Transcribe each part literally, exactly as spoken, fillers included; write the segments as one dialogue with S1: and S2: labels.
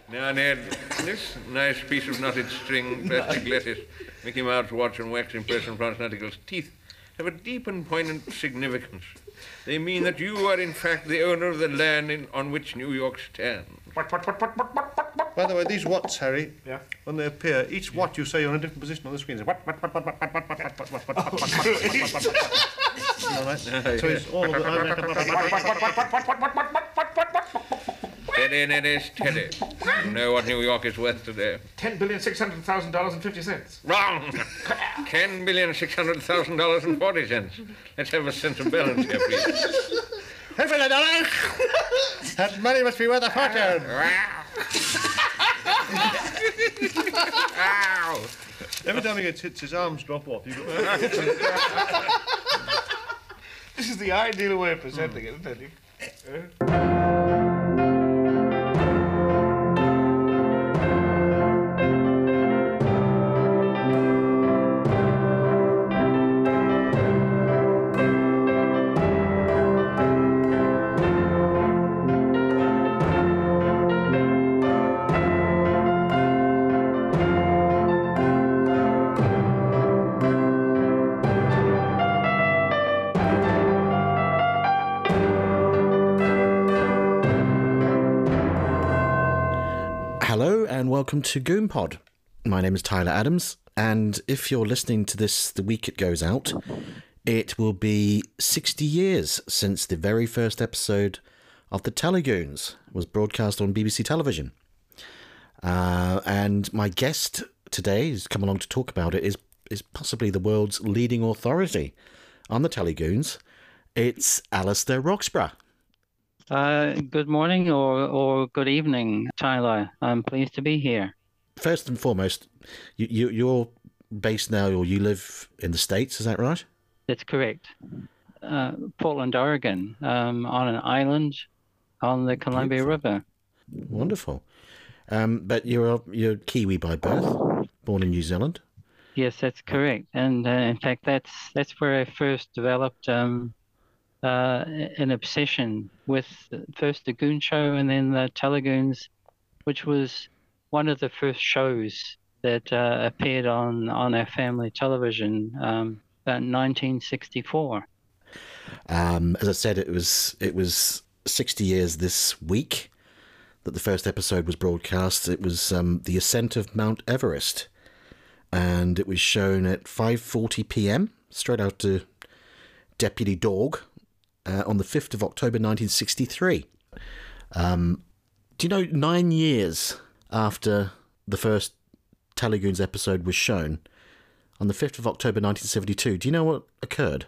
S1: Now, Ned, this nice piece of knotted string, plastic lettuce, Mickey Mouse watch and wax impression Florence Nightingale's teeth have a deep and poignant significance. They mean that you are, in fact, the owner of the land in, on which New York stands.
S2: What, what, what, what, what, what, what, what?
S3: By the way, these watts, Harry,
S2: yeah.
S3: when they appear, each watt you say you're in a different position on the screen. What, what, what, what, what, what, what, what, what, what, what, what, what, what, what, all right? So it's all of the...
S1: Steady, Neddy, steady. You know what New York is worth today?
S2: Ten billion six hundred thousand dollars and fifty cents.
S1: Wrong. Ten billion six hundred thousand dollars and forty cents. Let's have a sense of balance here, please.
S3: Ten billion dollars. That money must be worth a fortune. Every time he gets hit, his arms drop off. You got...
S2: This is the ideal way of presenting it, isn't it?
S4: Welcome to GoonPod. My name is Tyler Adams, and if you're listening to this the week it goes out, it will be sixty years since the very first episode of The Telegoons was broadcast on B B C television. Uh, and my guest today, who's come along to talk about it, is, is possibly the world's leading authority on The Telegoons. It's Alistair Roxburgh.
S5: Uh, good morning or, or good evening, Tyler. I'm pleased to be here.
S4: First and foremost, you, you, you're based now, or you live in the States, is that right?
S5: That's correct. Uh, Portland, Oregon, um, on an island on the Columbia
S4: Beautiful.
S5: River.
S4: Wonderful. Um, but you're, you're Kiwi by birth, born in New Zealand?
S5: Yes, that's correct. And uh, in fact, that's, that's where I first developed... Um, Uh, an obsession with first the Goon Show and then the Telegoons, which was one of the first shows that uh, appeared on, on our family television um, about nineteen sixty-four.
S4: Um, as I said, it was it was sixty years this week that the first episode was broadcast. It was um, the ascent of Mount Everest, and it was shown at five forty p.m. straight out to Deputy Dog. Uh, on the fifth of October nineteen sixty-three. Um, do you know, nine years after the first Telegoons episode was shown, on the fifth of October nineteen seventy-two, do you know what occurred?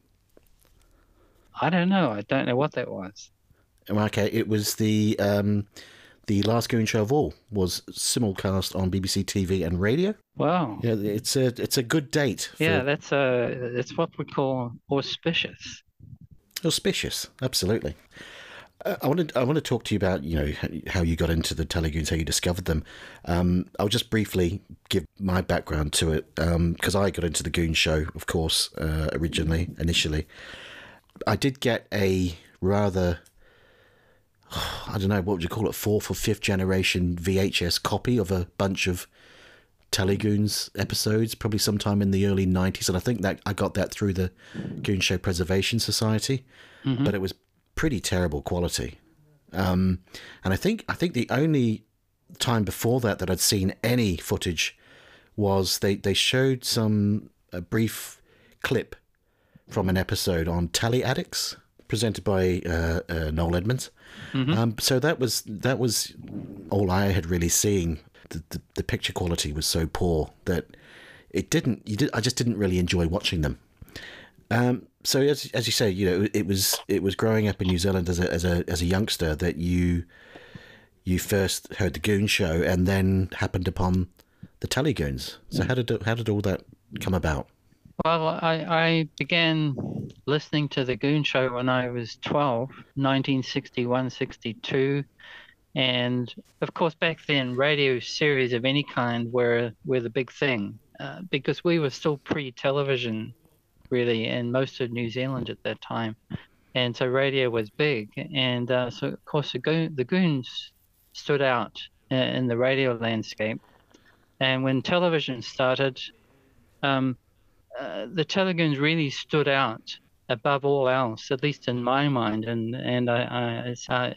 S5: I don't know. I don't know what that was.
S4: Okay, it was the um, the last Goon Show of all was simulcast on B B C T V and radio.
S5: Wow.
S4: Yeah, it's a it's a good date. For...
S5: Yeah, that's a that's what we call auspicious.
S4: Auspicious, absolutely. Uh, I want to I want to talk to you about, you know, how you got into the Telegoons, how you discovered them. Um, I'll just briefly give my background to it, because um, I got into the Goon Show, of course, uh, originally, initially. I did get a rather, I don't know, what would you call it, fourth or fifth generation V H S copy of a bunch of Telegoons episodes, probably sometime in the early nineties, and I think that I got that through the Goon Show Preservation Society, mm-hmm. but it was pretty terrible quality. Um, and I think I think the only time before that that I'd seen any footage was they, they showed some a brief clip from an episode on Telly Addicts, presented by uh, uh, Noel Edmonds. Mm-hmm. Um, so that was that was all I had really seen. The, the, the picture quality was so poor that it didn't. You did. I just didn't really enjoy watching them. Um, so as as you say, you know, it was it was growing up in New Zealand as a as a as a youngster that you you first heard the Goon Show and then happened upon the Telegoons. So how did how did all that come about?
S5: Well, I, I began listening to the Goon Show when I was twelve, nineteen sixty-one, sixty-two. And, of course, back then, radio series of any kind were, were the big thing, uh, because we were still pre-television, really, in most of New Zealand at that time. And so radio was big. And uh, so, of course, the, Go- the Goons stood out uh, in the radio landscape. And when television started, um, uh, the Telegoons really stood out above all else, at least in my mind. And and I, I, I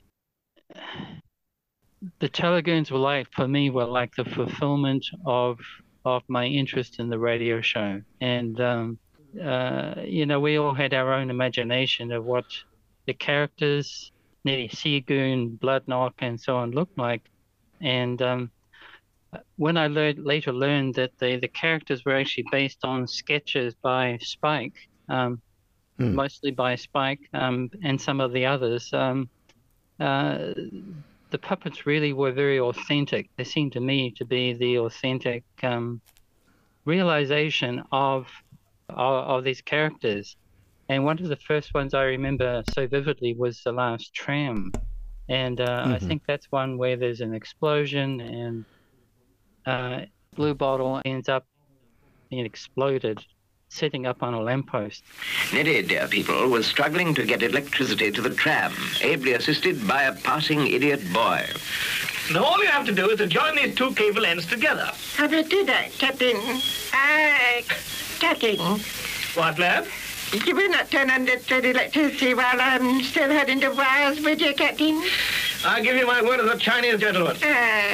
S5: the Telegoons were like, for me, were like the fulfillment of of my interest in the radio show. And um, uh, you know, we all had our own imagination of what the characters, Nettie Seagoon, Bloodknock, and so on looked like. And um, when I learned, later learned that the, the characters were actually based on sketches by Spike, um, hmm. mostly by Spike um, and some of the others, um, uh, the puppets really were very authentic. They seemed to me to be the authentic um, realization of, of of these characters. And one of the first ones I remember so vividly was The Last Tram. And uh, mm-hmm. I think that's one where there's an explosion and uh, Blue Bottle ends up being exploded, sitting up on a lamppost.
S6: Nettie, dear people, was struggling to get electricity to the tram, ably assisted by a passing idiot boy.
S7: Now all you have to do is to join these two cable ends together.
S8: How do you do that, Captain? Uh, Captain.
S7: What, lad?
S8: You will not turn on the thread electricity while I'm still holding the wires with you, Captain?
S7: I give you my word as a Chinese gentleman.
S8: Uh,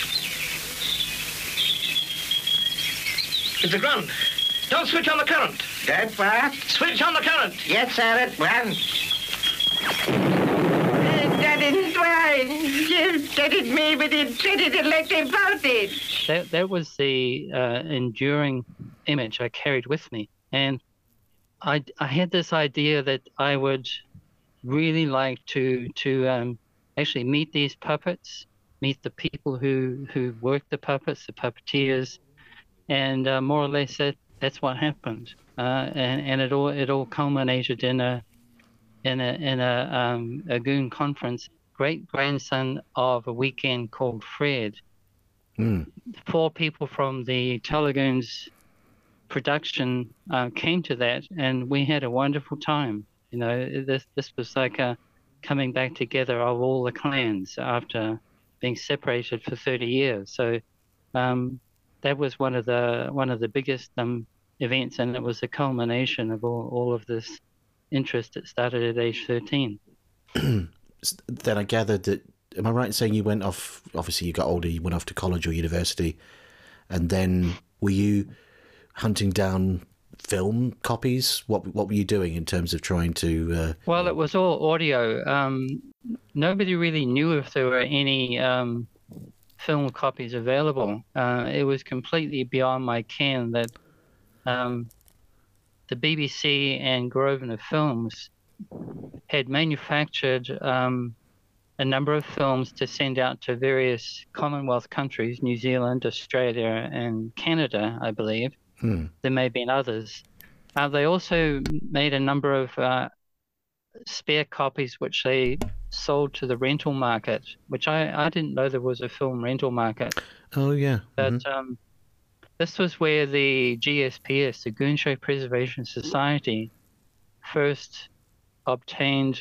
S7: it's a grunt. Don't switch on the current.
S8: That's what?
S7: Switch on the current.
S8: Yes, sir, at once. That is right. You steadied me with the dreaded electric voltage.
S5: That, that was the uh, enduring image I carried with me. And I, I had this idea that I would really like to to um, actually meet these puppets, meet the people who, who work the puppets, the puppeteers, and uh, more or less that that's what happened. Uh, and and it all it all culminated in a in a in a um, a goon conference. Great grandson of a weekend called Fred. Mm. Four people from the Telegoons production uh, came to that, and we had a wonderful time. You know, this this was like a coming back together of all the clans after being separated for thirty years. So um, that was one of the one of the biggest um, events, and it was the culmination of all, all of this interest that started at age thirteen.
S4: Then I gathered that, am I right in saying you went off, obviously you got older, you went off to college or university, and then were you hunting down film copies? What what were you doing in terms of trying to... Uh...
S5: Well, it was all audio. Um, nobody really knew if there were any um, film copies available. Uh, it was completely beyond my ken that um, the B B C and Grosvenor Films had manufactured um, a number of films to send out to various Commonwealth countries, New Zealand, Australia, and Canada, I believe. Hmm. There may have been others. Uh, they also made a number of uh, spare copies which they sold to the rental market, which I, I didn't know there was a film rental market.
S4: Oh, yeah.
S5: But
S4: mm-hmm.
S5: um, this was where the G S P S, the Goon Show Preservation Society, first obtained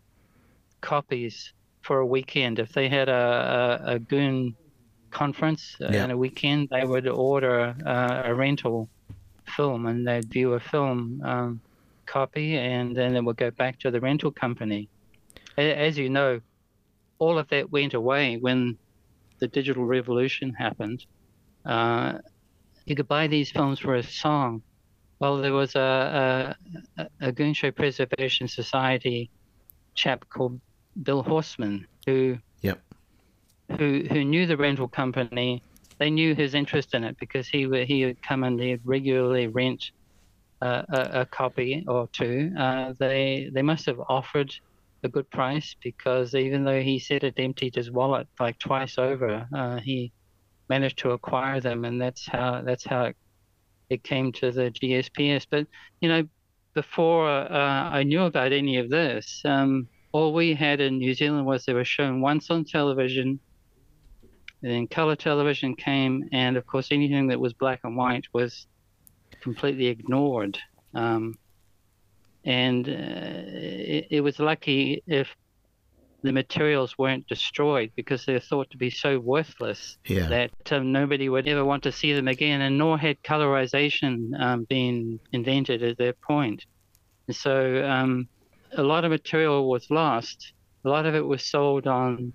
S5: copies for a weekend. If they had a, a, a goon conference yeah. in a weekend, they would order uh, a rental film, and they'd view a film um, copy, and then it would go back to the rental company. As you know, all of that went away when the digital revolution happened. Uh, you could buy these films for a song. Well, there was a, a, a Goon Show Preservation Society chap called Bill Horseman who
S4: yep.
S5: who who knew the rental company. They knew his interest in it because he would he would come and he'd regularly rent uh, a, a copy or two. Uh, they they must have offered a good price, because even though he said it emptied his wallet like twice over, uh, he managed to acquire them, and that's how that's how it, it came to the G S P S. But you know, before uh, I knew about any of this, um, all we had in New Zealand was they were shown once on television, and then colour television came, and of course anything that was black and white was completely ignored. Um, and uh, it, it was lucky if the materials weren't destroyed because they're thought to be so worthless
S4: Yeah.
S5: that um, nobody would ever want to see them again, and nor had colorization um, been invented at that point. And so um, a lot of material was lost. A lot of it was sold on,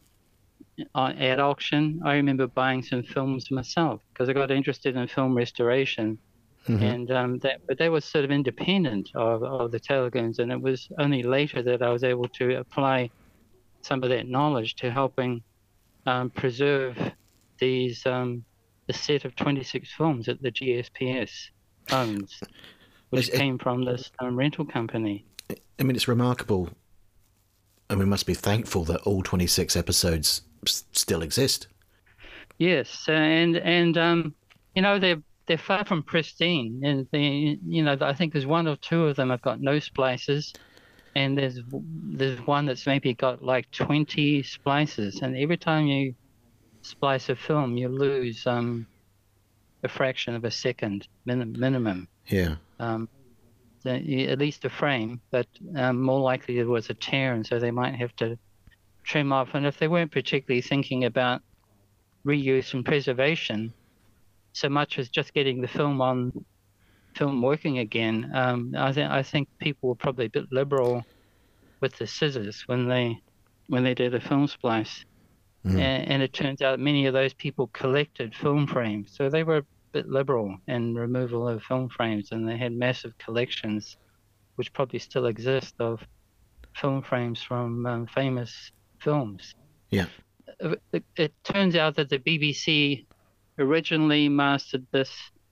S5: on at auction. I remember buying some films myself because I got interested in film restoration.
S4: Mm-hmm.
S5: And um, that, but they were sort of independent of, of the Telegoons, and it was only later that I was able to apply some of that knowledge to helping um, preserve these um, the set of twenty-six films that the G S P S owns, which
S4: It's-
S5: came from this um, rental company.
S4: I mean, it's remarkable. And we must be thankful that all twenty-six episodes s- still exist.
S5: Yes, and and um, you know they're they're far from pristine, and the you know I think there's one or two of them have got no splices, and there's there's one that's maybe got like twenty splices, and every time you splice a film, you lose um a fraction of a second min- minimum.
S4: Yeah.
S5: Um, the, at least a frame, but um, more likely there was a tear, and so they might have to trim off. And if they weren't particularly thinking about reuse and preservation so much as just getting the film on film working again, um, I, th- I think people were probably a bit liberal with the scissors when they when they did a film splice.
S4: Mm.
S5: And, and it turns out many of those people collected film frames, so they were a bit liberal in removal of film frames, and they had massive collections, which probably still exist, of film frames from um, famous films.
S4: Yeah.
S5: It, it turns out that the B B C originally mastered this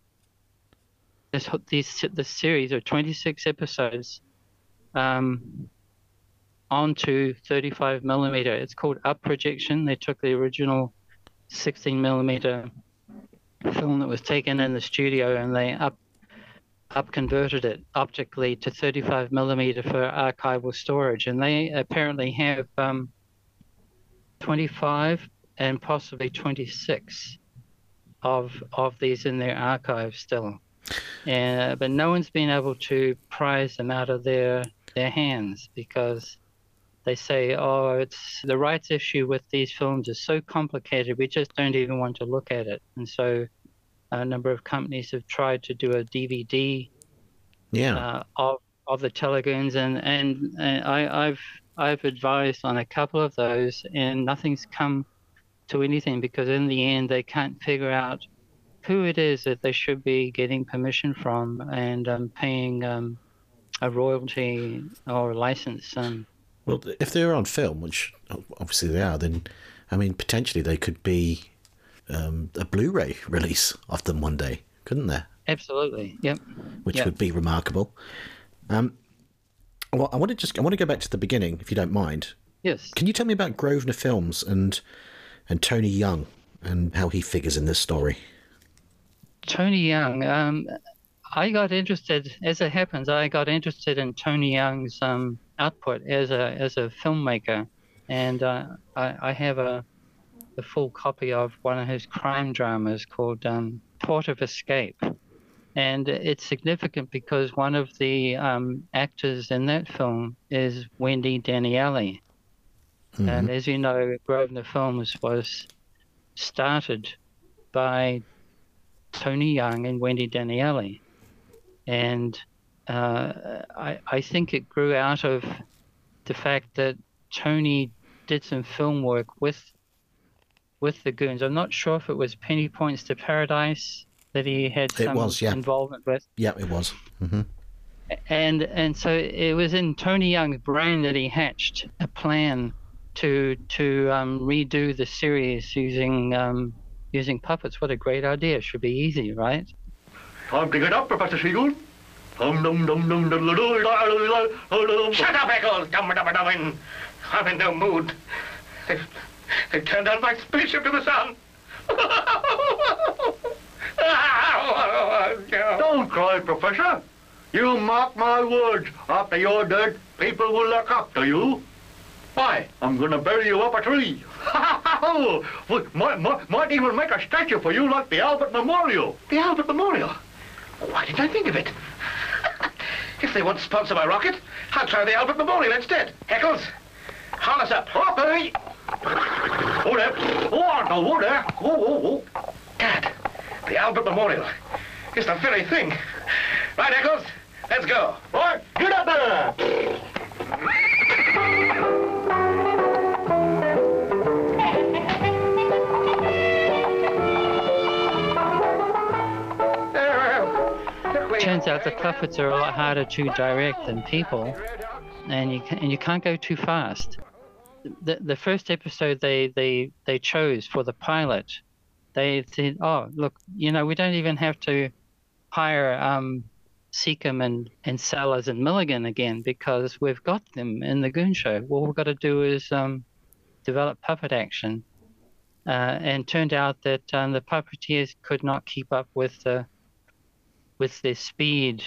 S5: this these this series of twenty-six episodes um, onto thirty-five millimeter. It's called up projection. They took the original sixteen millimeter film that was taken in the studio, and they up up converted it optically to thirty-five millimeter for archival storage. And they apparently have um, twenty-five and possibly twenty-six of of these in their archive still. Uh, but no one's been able to prize them out of their their hands because they say, oh, it's the rights issue with these films is so complicated, we just don't even want to look at it. And so a number of companies have tried to do a D V D
S4: Yeah.
S5: uh, of of the Telegoons, and and, and I, I've I've advised on a couple of those, and nothing's come to anything because in the end they can't figure out who it is that they should be getting permission from and um, paying um, a royalty or license. Um,
S4: Well, if they're on film, which obviously they are, then, I mean, potentially they could be um, a Blu-ray release of them one day, couldn't there?
S5: absolutely, yep.
S4: Which
S5: Yep.
S4: would be remarkable. Um, well, I want to just I want to go back to the beginning, if you don't mind.
S5: Yes.
S4: Can you tell me about Grosvenor Films and and Tony Young and how he figures in this story?
S5: Tony Young. Um, I got interested, as it happens, I got interested in Tony Young's um, output as a as a filmmaker, and uh, I, I have a, a full copy of one of his crime dramas called um, Port of Escape, and it's significant because one of the um, actors in that film is Wendy Daniele,
S4: Mm-hmm.
S5: and as you know, Grosvenor Films was started by Tony Young and Wendy Daniele. And uh, I, I think it grew out of the fact that Tony did some film work with with the Goons. I'm not sure if it was Penny Points to Paradise that he had
S4: It
S5: some
S4: was, yeah.
S5: involvement with.
S4: Yeah, it was. Mm-hmm.
S5: And and so it was in Tony Young's brain that he hatched a plan to to um, redo the series using um, using puppets. What a great idea! Should be easy, right?
S9: Time to get up, Professor Siegel. Shut
S7: Shut up, Eccles! Dum dum dum. I'm in no mood. They've, they've turned on my spaceship to the sun.
S9: Don't cry, Professor. You mark my words. After you're dead, people will look up to you. Why? I'm going to bury you up a tree. We might, might, might even make a statue for you like the Albert Memorial.
S7: The Albert Memorial. Why didn't I think of it? If they want to sponsor my rocket, I'll try the Albert Memorial instead. Eccles, haul us up.
S9: Up, eh? Oh, there. Oh, oh, there. Oh, oh, oh.
S7: Dad, the Albert Memorial is the very thing. Right, Eccles, let's go.
S9: Right, get up there.
S5: Turns out the puppets are a lot harder to direct than people, and you can, and you can't go too fast. The the first episode they they they chose for the pilot, they said, "Oh, look, you know, we don't even have to hire um, Seacombe and and Sellers and Milligan again because we've got them in the Goon Show. All we've got to do is um, develop puppet action." Uh, and turned out that um, the puppeteers could not keep up with the with the speed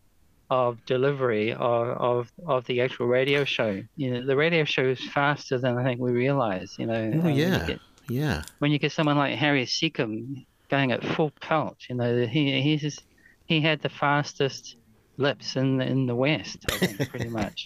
S5: of delivery of, of of the actual radio show. You know, the radio show is faster than I think we realize. You know,
S4: Oh,
S5: um, when you
S4: yeah.
S5: get-
S4: Yeah.
S5: when you get someone like Harry Seacombe going at full pelt, you know, he he's just, he had the fastest lips in the, in the West, I think, pretty much.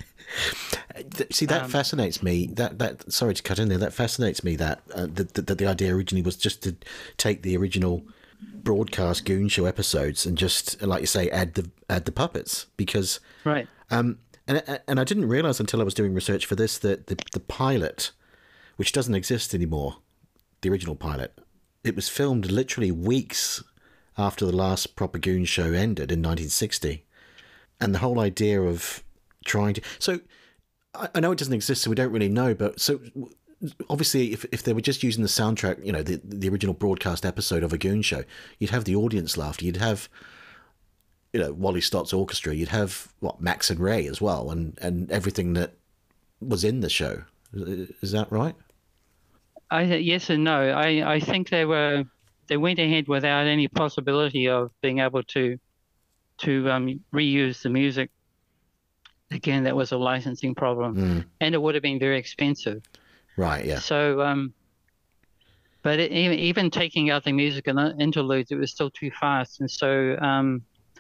S4: Th- See, that
S5: Um,
S4: fascinates me. That that sorry to cut in there. That fascinates me. That uh, that that the idea originally was just to take the original broadcast Goon Show episodes and just, like you say, add the add the puppets because
S5: Right.
S4: um and and I didn't realize until I was doing research for this that the the pilot, which doesn't exist anymore, the original pilot, it was filmed literally weeks after the last proper Goon Show ended in nineteen sixty, and the whole idea of trying to so. I I know it doesn't exist, so we don't really know. But so obviously, if if they were just using the soundtrack, you know, the the original broadcast episode of a Goon Show, you'd have the audience laughter. You'd have, you know, Wally Stott's orchestra. You'd have what Max and Ray as well, and and everything that was in the show. Is that right?
S5: I yes and no. I, I think they were they went ahead without any possibility of being able to to um, reuse the music. Again, that was a licensing problem,
S4: Mm.
S5: and it would have been very expensive.
S4: Right. Yeah.
S5: So, um, but it, even even taking out the music and the interludes, it was still too fast. And so, um,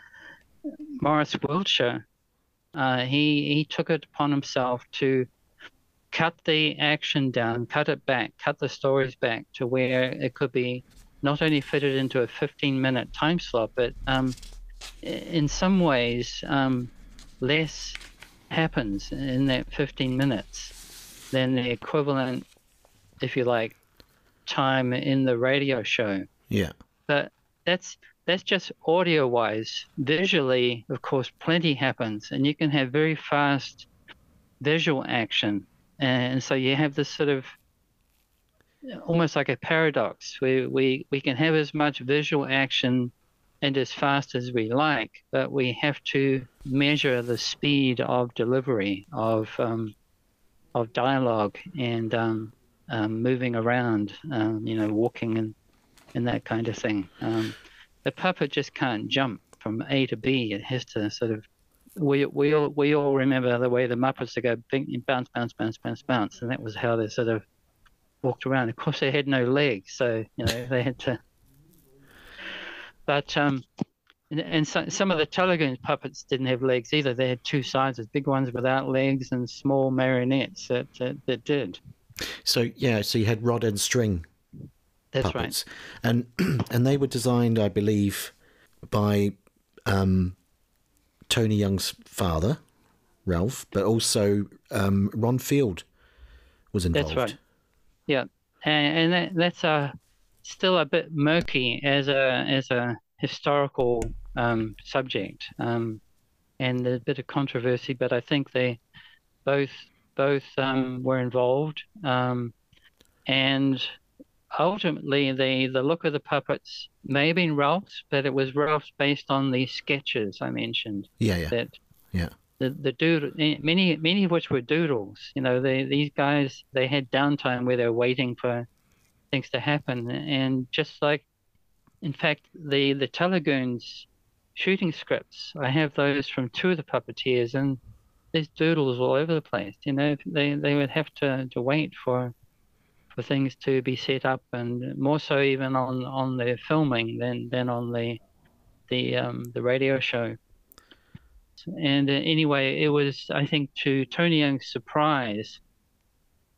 S5: Morris Wiltshire, uh, he he took it upon himself to cut the action down, cut it back, cut the stories back to where it could be not only fitted into a fifteen minute time slot, but um, i- in some ways, um, less happens in that fifteen minutes than the equivalent, if you like, time in the radio show.
S4: Yeah.
S5: But that's that's just audio wise. Visually, of course, plenty happens, and you can have very fast visual action. And so you have this sort of almost like a paradox where we, we can have as much visual action and as fast as we like, but we have to measure the speed of delivery of um, of dialogue and um, um, moving around, um, you know, walking and and that kind of thing. Um, the puppet just can't jump from A to B. It has to sort of. We we all we all remember the way the Muppets would go bing, bounce, bounce, bounce, bounce, bounce, and that was how they sort of walked around. Of course, they had no legs, so you know they had to. But um, and, and so, some of the Telegoons puppets didn't have legs either. They had two sizes, big ones without legs, and small marionettes that that, that did.
S4: So yeah, so you had rod and string
S5: That's
S4: puppets, and and they were designed, I believe, by um, Tony Young's father, Ralph, but also um, Ron Field was involved.
S5: That's right. Yeah, and, and that, that's uh, still a bit murky as a as a historical um, subject, um, and there's a bit of controversy. But I think they both both um, were involved, um, and ultimately the the look of the puppets may have been Ralph's, but it was Ralph's based on the sketches I mentioned.
S4: Yeah, yeah,
S5: That
S4: yeah.
S5: the the doodle, many many of which were doodles. You know, they these guys they had downtime where they were waiting for things to happen, and just like, in fact, the the Telegoons shooting scripts, I have those from two of the puppeteers, and there's doodles all over the place. You know, they they would have to to wait for for things to be set up, and more so even on on the filming than than on the the um the radio show. And uh, anyway, it was, I think, to Tony Young's surprise,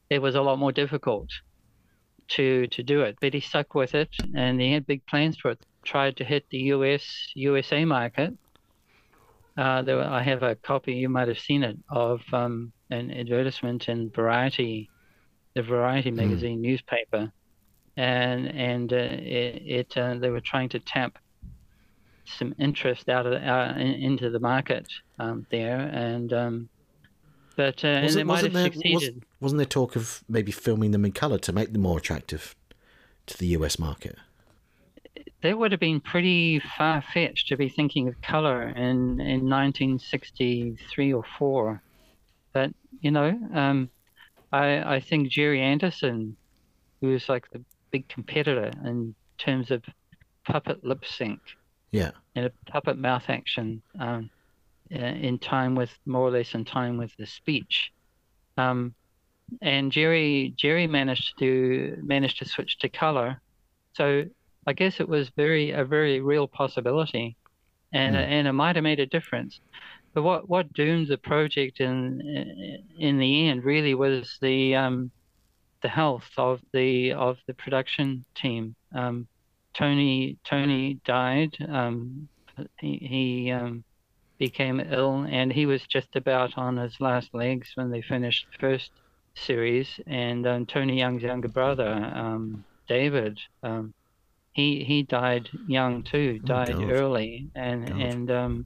S5: it was a lot more difficult to to do it. But he stuck with it, and he had big plans for it. Tried to hit the U S U S A market. Uh, there, I have a copy, you might have seen it, of um, an advertisement in Variety, the Variety magazine mm. newspaper, and and uh, it, it uh, they were trying to tap some interest out of uh, in, into the market um, there, and um, but uh, and they might have
S4: there,
S5: succeeded.
S4: Was, wasn't there talk of maybe filming them in colour to make them more attractive to the U S market?
S5: That would have been pretty far-fetched to be thinking of colour in, in nineteen sixty-three or four. But, you know, um, I, I think Jerry Anderson, who was like the big competitor in terms of puppet lip sync
S4: yeah,
S5: and a puppet mouth action um, in time with, more or less in time with the speech. Um, and Jerry Jerry managed to managed to switch to colour. So I guess it was very a very real possibility, and mm. and it might have made a difference. But what, what doomed the project in in the end really was the um, the health of the of the production team. Um, Tony Tony died. Um, he he um, became ill, and he was just about on his last legs when they finished the first series. And um, Tony Young's younger brother, um, David. Um, He he died young too, died
S4: oh,
S5: early, and
S4: God.
S5: and um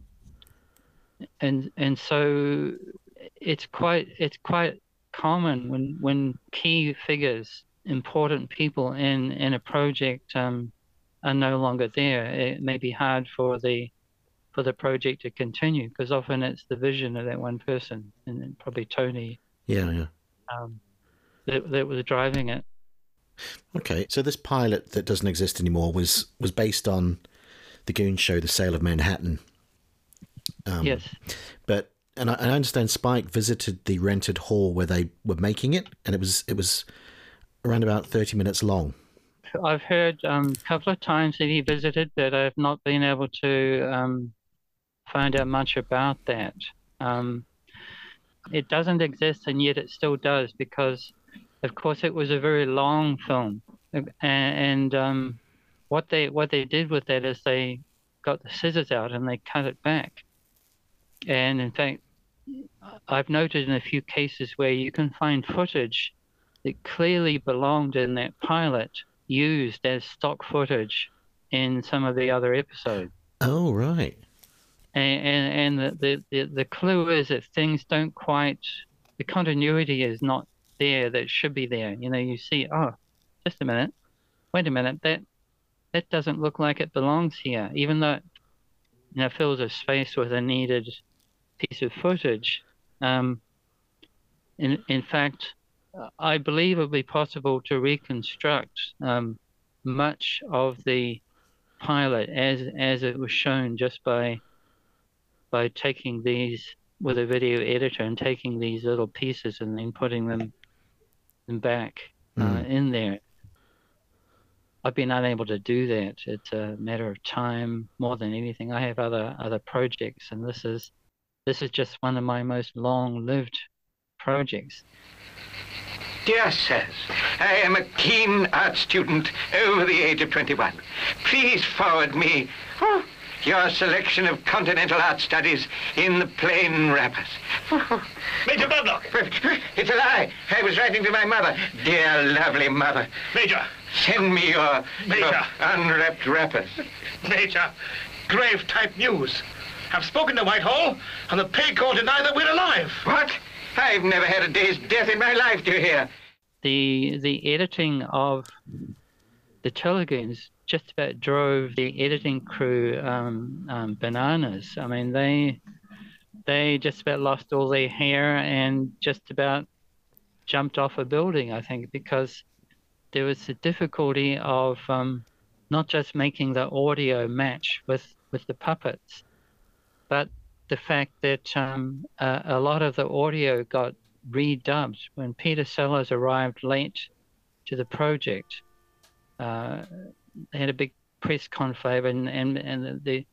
S5: and and so it's quite it's quite common when when key figures, important people in in a project um are no longer there. It may be hard for the for the project to continue, because often it's the vision of that one person, and probably Tony.
S4: Yeah, yeah.
S5: Um, that that was driving it.
S4: Okay, so this pilot that doesn't exist anymore was was based on the Goon Show, The Sale of Manhattan. Um,
S5: yes.
S4: But and I, and I understand Spike visited the rented hall where they were making it, and it was it was around about thirty minutes long.
S5: I've heard um, a couple of times that he visited, but I've not been able to um, find out much about that. Um, it doesn't exist, and yet it still does, because of course, it was a very long film, and, and um, what they what they did with that is they got the scissors out and they cut it back. And in fact, I've noted in a few cases where you can find footage that clearly belonged in that pilot used as stock footage in some of the other episodes.
S4: Oh, right.
S5: And and, and the, the, the, the clue is that things don't quite, the continuity is not there that should be there. You know, you see, oh, just a minute, wait a minute, that that doesn't look like it belongs here, even though it, you know, fills a space with a needed piece of footage. Um, in in fact, I believe it would be possible to reconstruct um, much of the pilot as as it was shown just by by taking these with a video editor and taking these little pieces and then putting them them back uh, mm. in there. I've been unable to do that. It's a matter of time more than anything. I have other other projects, and this is this is just one of my most long-lived projects.
S6: Dear sirs, I am a keen art student over the age of twenty-one. Please forward me oh, your selection of continental art studies in the plain wrappers.
S7: Major Bablock!
S6: It's a lie. I was writing to my mother. Dear, lovely mother.
S7: Major!
S6: Send me your,
S7: Major.
S6: your unwrapped wrappers.
S7: Major, grave type news. I've spoken to Whitehall, and the pay call deny that we're alive.
S6: What? I've never had a day's death in my life, do you hear?
S5: The the editing of the Telegoons just about drove the editing crew um, um, bananas. I mean, they they just about lost all their hair and just about jumped off a building, I think, because there was the difficulty of um, not just making the audio match with, with the puppets, but the fact that um, uh, a lot of the audio got redubbed. When Peter Sellers arrived late to the project, uh, they had a big press conclave, and, and, and the, the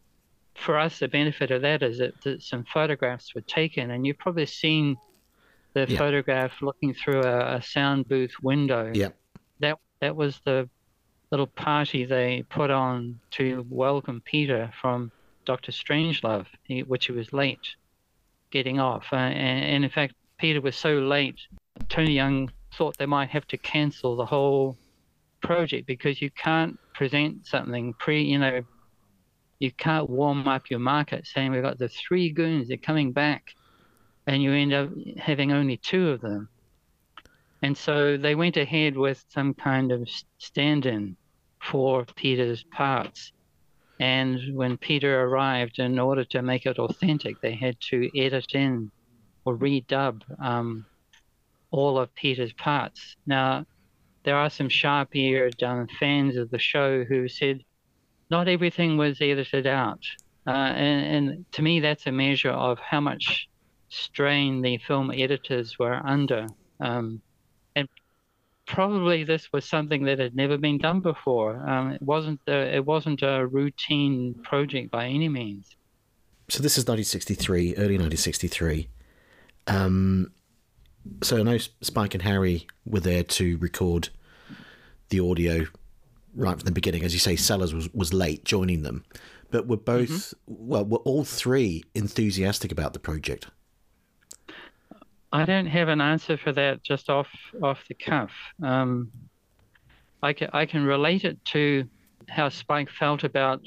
S5: for us, the benefit of that is that, that some photographs were taken, and you've probably seen the
S4: Yeah.
S5: photograph looking through a, a sound booth window.
S4: Yeah.
S5: That that was the little party they put on to welcome Peter from Doctor Strangelove, he, which he was late getting off. Uh, and, and in fact, Peter was so late, Tony Young thought they might have to cancel the whole project because you can't present something pre, you know, you can't warm up your market saying we've got the three goons, they're coming back, and you end up having only two of them. And so they went ahead with some kind of stand-in for Peter's parts. And when Peter arrived, in order to make it authentic, they had to edit in or redub um, all of Peter's parts. Now, there are some sharp-eared um, fans of the show who said not everything was edited out. Uh, and, and to me, that's a measure of how much strain the film editors were under. Um, and probably this was something that had never been done before. Um, it wasn't a, it wasn't a routine project by any means.
S4: So this is nineteen sixty-three, early nineteen sixty-three. Um, so I know Spike and Harry were there to record the audio right from the beginning. As you say, Sellers was, was late joining them. But were both, mm-hmm. well, were all three enthusiastic about the project?
S5: I don't have an answer for that just off off the cuff. Um, I can I can relate it to how Spike felt about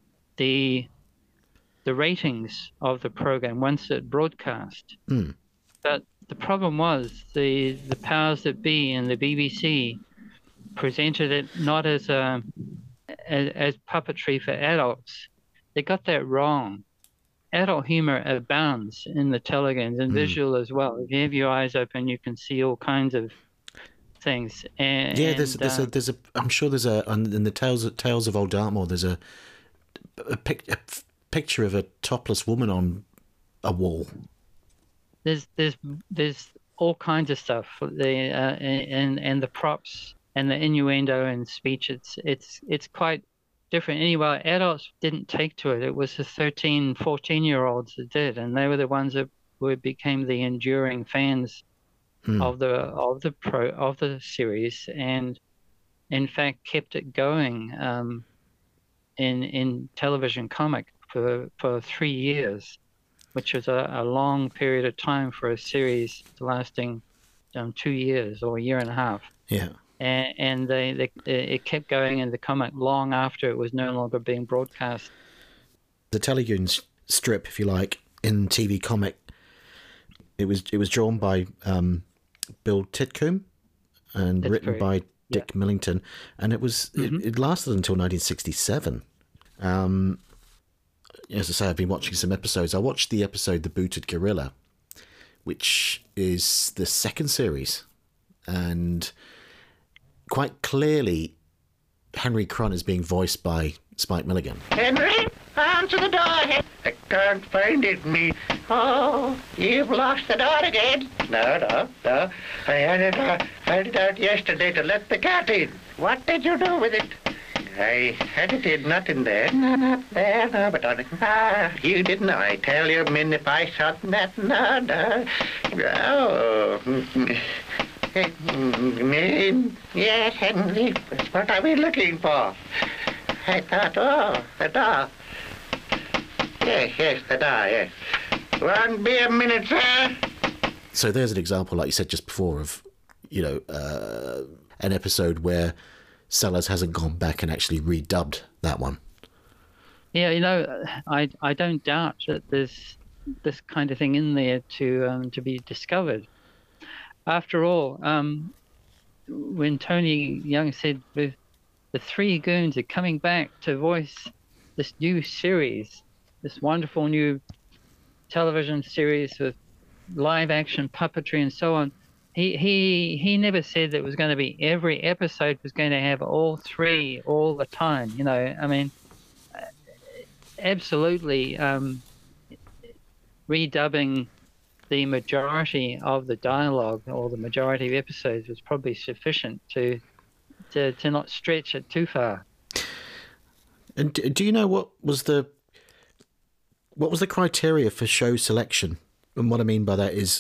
S5: the the ratings of the program once it broadcast.
S4: Mm.
S5: But the problem was the the powers that be in the B B C presented it not as a as, as puppetry for adults. They got that wrong. Adult humor abounds in the Telegons and mm. visual as well. If you have your eyes open, you can see all kinds of things. And,
S4: yeah, there's there's
S5: uh,
S4: a there's a I'm sure there's a in the Tales of, Tales of Old Dartmoor. There's a a, pic, a picture of a topless woman on a wall.
S5: There's there's there's all kinds of stuff. The uh, and and the props and the innuendo and speech. It's it's it's quite different. Anyway, adults didn't take to it. It was the thirteen, fourteen year olds that did, and they were the ones that were, became the enduring fans hmm. of the of the pro of the series, and in fact kept it going um, in in television comic for for three years, which was a, a long period of time for a series lasting um, two years or a year and a half.
S4: Yeah.
S5: And, and they, they, it kept going in the comic long after it was no longer being broadcast.
S4: The Telegoons strip, if you like, in T V comic, it was it was drawn by um, Bill Titcombe and
S5: That's
S4: written
S5: very,
S4: by Dick
S5: yeah.
S4: Millington, and it was mm-hmm. it, it lasted until nineteen sixty-seven. Um, as I say, I've been watching some episodes. I watched the episode The Booted Gorilla, which is the second series, and quite clearly, Henry Cron is being voiced by Spike Milligan.
S6: Henry, answer the door. I can't find it, me. Oh, you've lost the door again. No, no, no. I had it, uh, had it out yesterday to let the cat in. What did you do with it? I had it in, not in there. No, not there, no, but on it. Ah, you didn't. I tell you, Min, if I shot that, no, no. Oh. Min, yes, Henry, what are we looking for? I thought, oh, the door. Yes, yes, the door, yes. Won't be a minute, sir.
S4: So there's an example, like you said just before, of, you know, uh, an episode where Sellers hasn't gone back and actually redubbed that one.
S5: Yeah, you know, I I don't doubt that there's this kind of thing in there to um, to be discovered. After all, um, when Tony Young said the, the three goons are coming back to voice this new series, this wonderful new television series with live action puppetry and so on, he he he never said that it was going to be every episode was going to have all three all the time. You know, I mean, absolutely um, redubbing the majority of the dialogue or the majority of episodes was probably sufficient to to, to not stretch it too far.
S4: And do you know what was the what was the criteria for show selection? And what I mean by that is,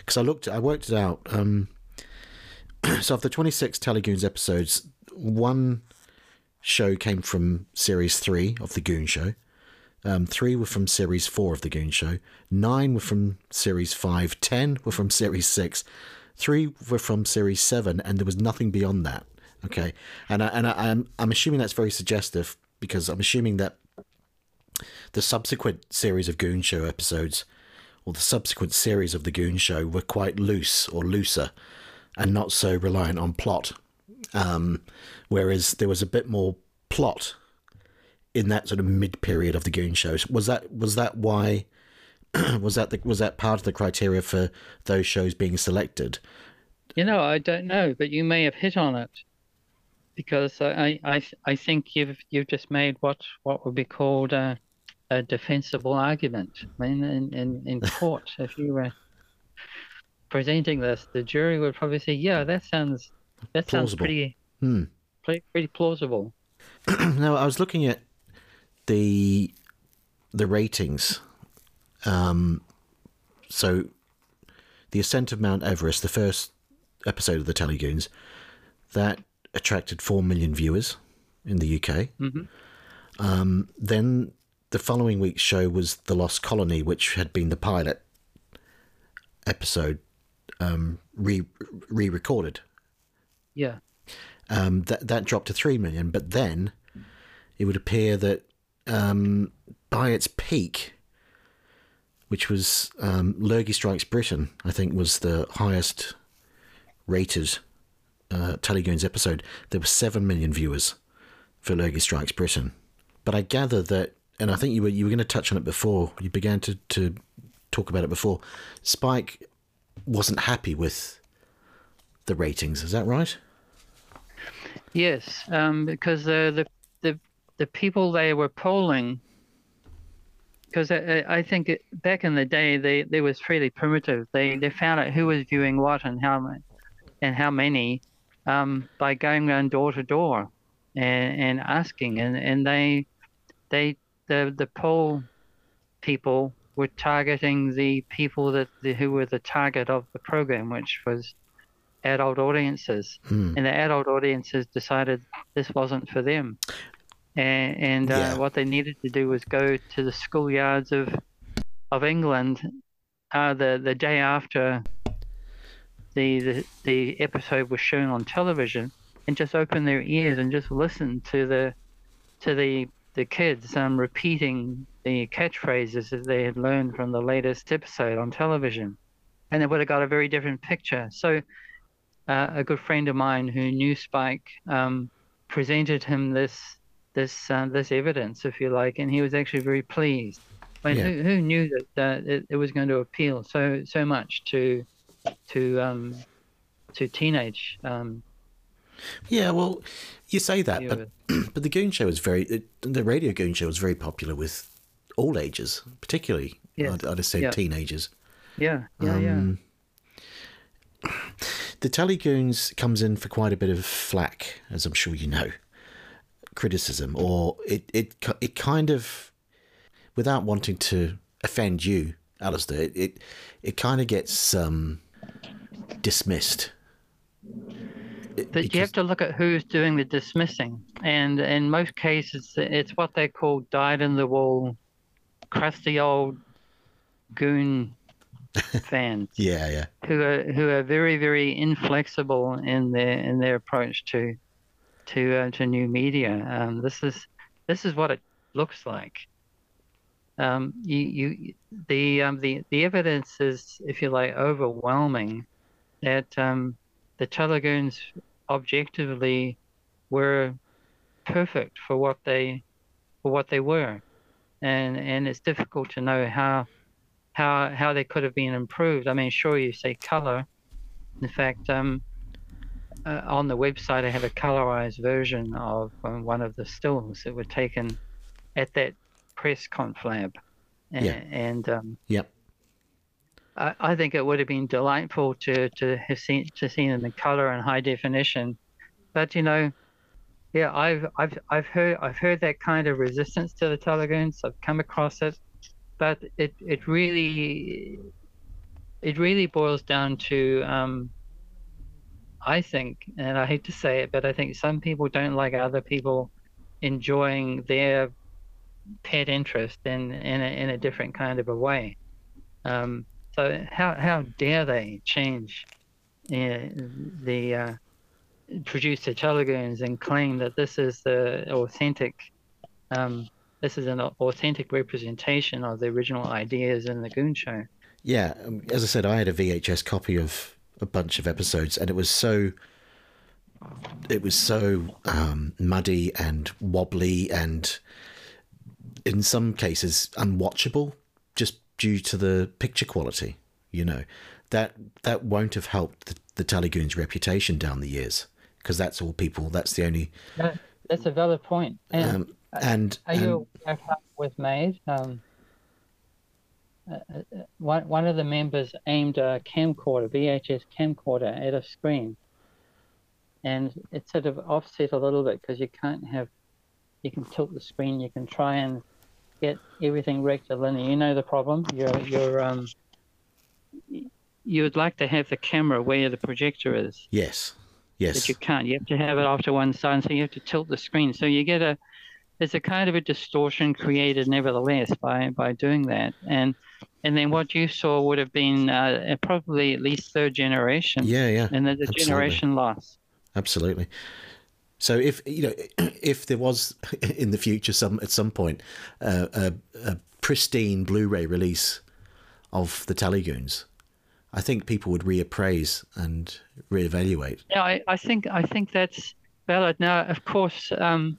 S4: because I looked, I worked it out. Um, so of the twenty-six Telegoons episodes, one show came from series three of the Goon Show. Um, three were from series four of the Goon Show. Nine were from series five. Ten were from series six. Three were from series seven, and there was nothing beyond that. Okay, and I, and I, I'm I'm assuming that's very suggestive, because I'm assuming that the subsequent series of Goon Show episodes, or the subsequent series of the Goon Show, were quite loose or looser, and not so reliant on plot. Um, whereas there was a bit more plot in that sort of mid period of the Goon Shows. Was that was that why? was that the, was that part of the criteria for those shows being selected?
S5: You know, I don't know, but you may have hit on it, because I I I think you've you've just made what what would be called a, a defensible argument. I mean, in in, in court, if you were presenting this, the jury would probably say, "Yeah, that sounds that
S4: Plausible.
S5: sounds pretty
S4: Hmm.
S5: pretty, pretty plausible."
S4: Now, I was looking at the the ratings. Um, so, the Ascent of Mount Everest, the first episode of the Telegoons, that attracted four million viewers in the U K.
S5: Mm-hmm.
S4: Um, then the following week's show was The Lost Colony, which had been the pilot episode um, re re-recorded.
S5: Yeah.
S4: Um, that that dropped to three million, but then it would appear that um, by its peak, which was um, Lurgy Strikes Britain, I think was the highest rated uh, Telegoons episode. There were seven million viewers for Lurgy Strikes Britain. But I gather that, and I think you were you were going to touch on it before, you began to, to talk about it before, Spike wasn't happy with the ratings, is that right?
S5: Yes, um, because the, the the the people they were polling, because I, I think it, back in the day they, they was fairly primitive. They they found out who was viewing what and how ma- and how many um, by going around door to door and, and asking, and, and they they the the poll people were targeting the people that the, who were the target of the program, which was adult audiences,
S4: Hmm.
S5: and the adult audiences decided this wasn't for them, and, and uh,
S4: Yeah.
S5: what they needed to do was go to the schoolyards of of England uh, the the day after the, the the episode was shown on television, and just open their ears and just listen to the to the the kids um, repeating the catchphrases that they had learned from the latest episode on television, and they would have got a very different picture. So. Uh, a good friend of mine who knew Spike um, presented him this this uh, this evidence, if you like, and he was actually very pleased. I mean,
S4: Yeah.
S5: who, who knew that uh, it, it was going to appeal so so much to to um, to teenage? Um,
S4: Yeah, well, you say that,
S5: viewers.
S4: but but the Goon Show was very it, the radio Goon Show was very popular with all ages, particularly
S5: Yeah.
S4: I'd, I'd have said
S5: Yeah.
S4: teenagers.
S5: yeah, yeah,
S4: Um, The Telegoons comes in for quite a bit of flack, as I'm sure you know, criticism, or it it ki- it kind of, without wanting to offend you, Alistair, it it, it kind of gets um, dismissed. It-
S5: But you have to look at who's doing the dismissing, and in most cases, it's what they call dyed-in-the-wool, crusty old goon fans
S4: yeah, yeah,
S5: who are who are very very inflexible in their in their approach to to uh, to new media. Um, this is this is what it looks like. Um, you you the um, the the evidence is, if you like, overwhelming that um, the Telegoons objectively were perfect for what they for what they were, and and it's difficult to know how how how they could have been improved. I mean, sure, you say color. In fact, um, uh, on the website I have a colorized version of um, one of the stills that were taken at that press conflab, and,
S4: Yeah.
S5: and um,
S4: yep.
S5: I, I think it would have been delightful to to have seen to see them in color and high definition, but you know, yeah, I've I've I've heard I've heard that kind of resistance to the Telegoons. I've come across it, but it it really it really boils down to, um, I think, and I hate to say it, but I think some people don't like other people enjoying their pet interest in in a, in a different kind of a way. Um, so how how dare they change uh, the uh, produce the Telegoons and claim that this is the authentic, um, this is an authentic representation of the original ideas in the Goon Show.
S4: Yeah, um, as I said, I had a V H S copy of a bunch of episodes, and it was so it was so um, muddy and wobbly, and in some cases unwatchable, just due to the picture quality. You know, that that won't have helped the, the Telegoons' reputation down the years, because that's all people. That's the only.
S5: No, that's a valid point. And
S4: um, and,
S5: are
S4: and
S5: you aware of how it was made? Um, uh, one one of the members aimed a camcorder, V H S camcorder, at a screen, and it sort of offset a little bit because you can't have. You can tilt the screen. You can try and get everything rectilinear. You know the problem. You're you're um. You would like to have the camera where the projector is.
S4: Yes. Yes.
S5: But you can't. You have to have it off to one side, so you have to tilt the screen. So you get a, there's a kind of a distortion created nevertheless by, by doing that. And and then what you saw would have been uh, probably at least third generation.
S4: Yeah, yeah.
S5: And there's a
S4: Absolutely.
S5: generation loss.
S4: Absolutely. So if you know, if there was in the future some at some point uh, a, a pristine Blu-ray release of the Telegoons, I think people would reappraise and reevaluate.
S5: Yeah, I, I think I think that's valid. Now, of course, um,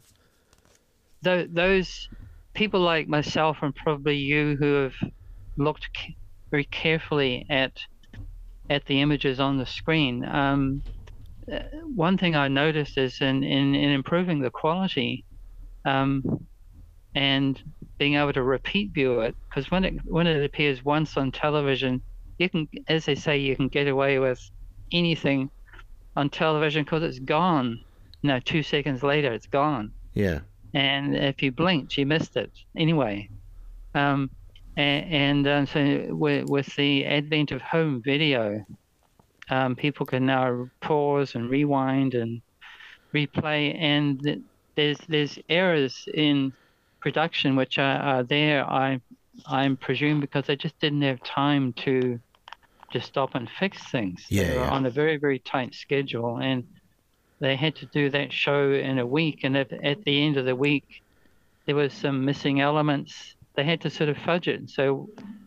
S5: th- those people like myself and probably you who have looked c- very carefully at at the images on the screen. Um, uh, one thing I noticed is in, in, in improving the quality um, and being able to repeat view it, because when it when it appears once on television, you can, as they say, you can get away with anything on television because it's gone. No, two seconds later, it's gone.
S4: Yeah.
S5: And if you blinked, you missed it anyway. Um, and, and uh, so with, with the advent of home video, um, people can now pause and rewind and replay. And there's there's errors in production which are, are there, I I'm presume, because they just didn't have time to to stop and fix things.
S4: Yeah,
S5: They were
S4: yeah.
S5: on a very, very tight schedule, and they had to do that show in a week. And if at the end of the week there was some missing elements, they had to sort of fudge it. So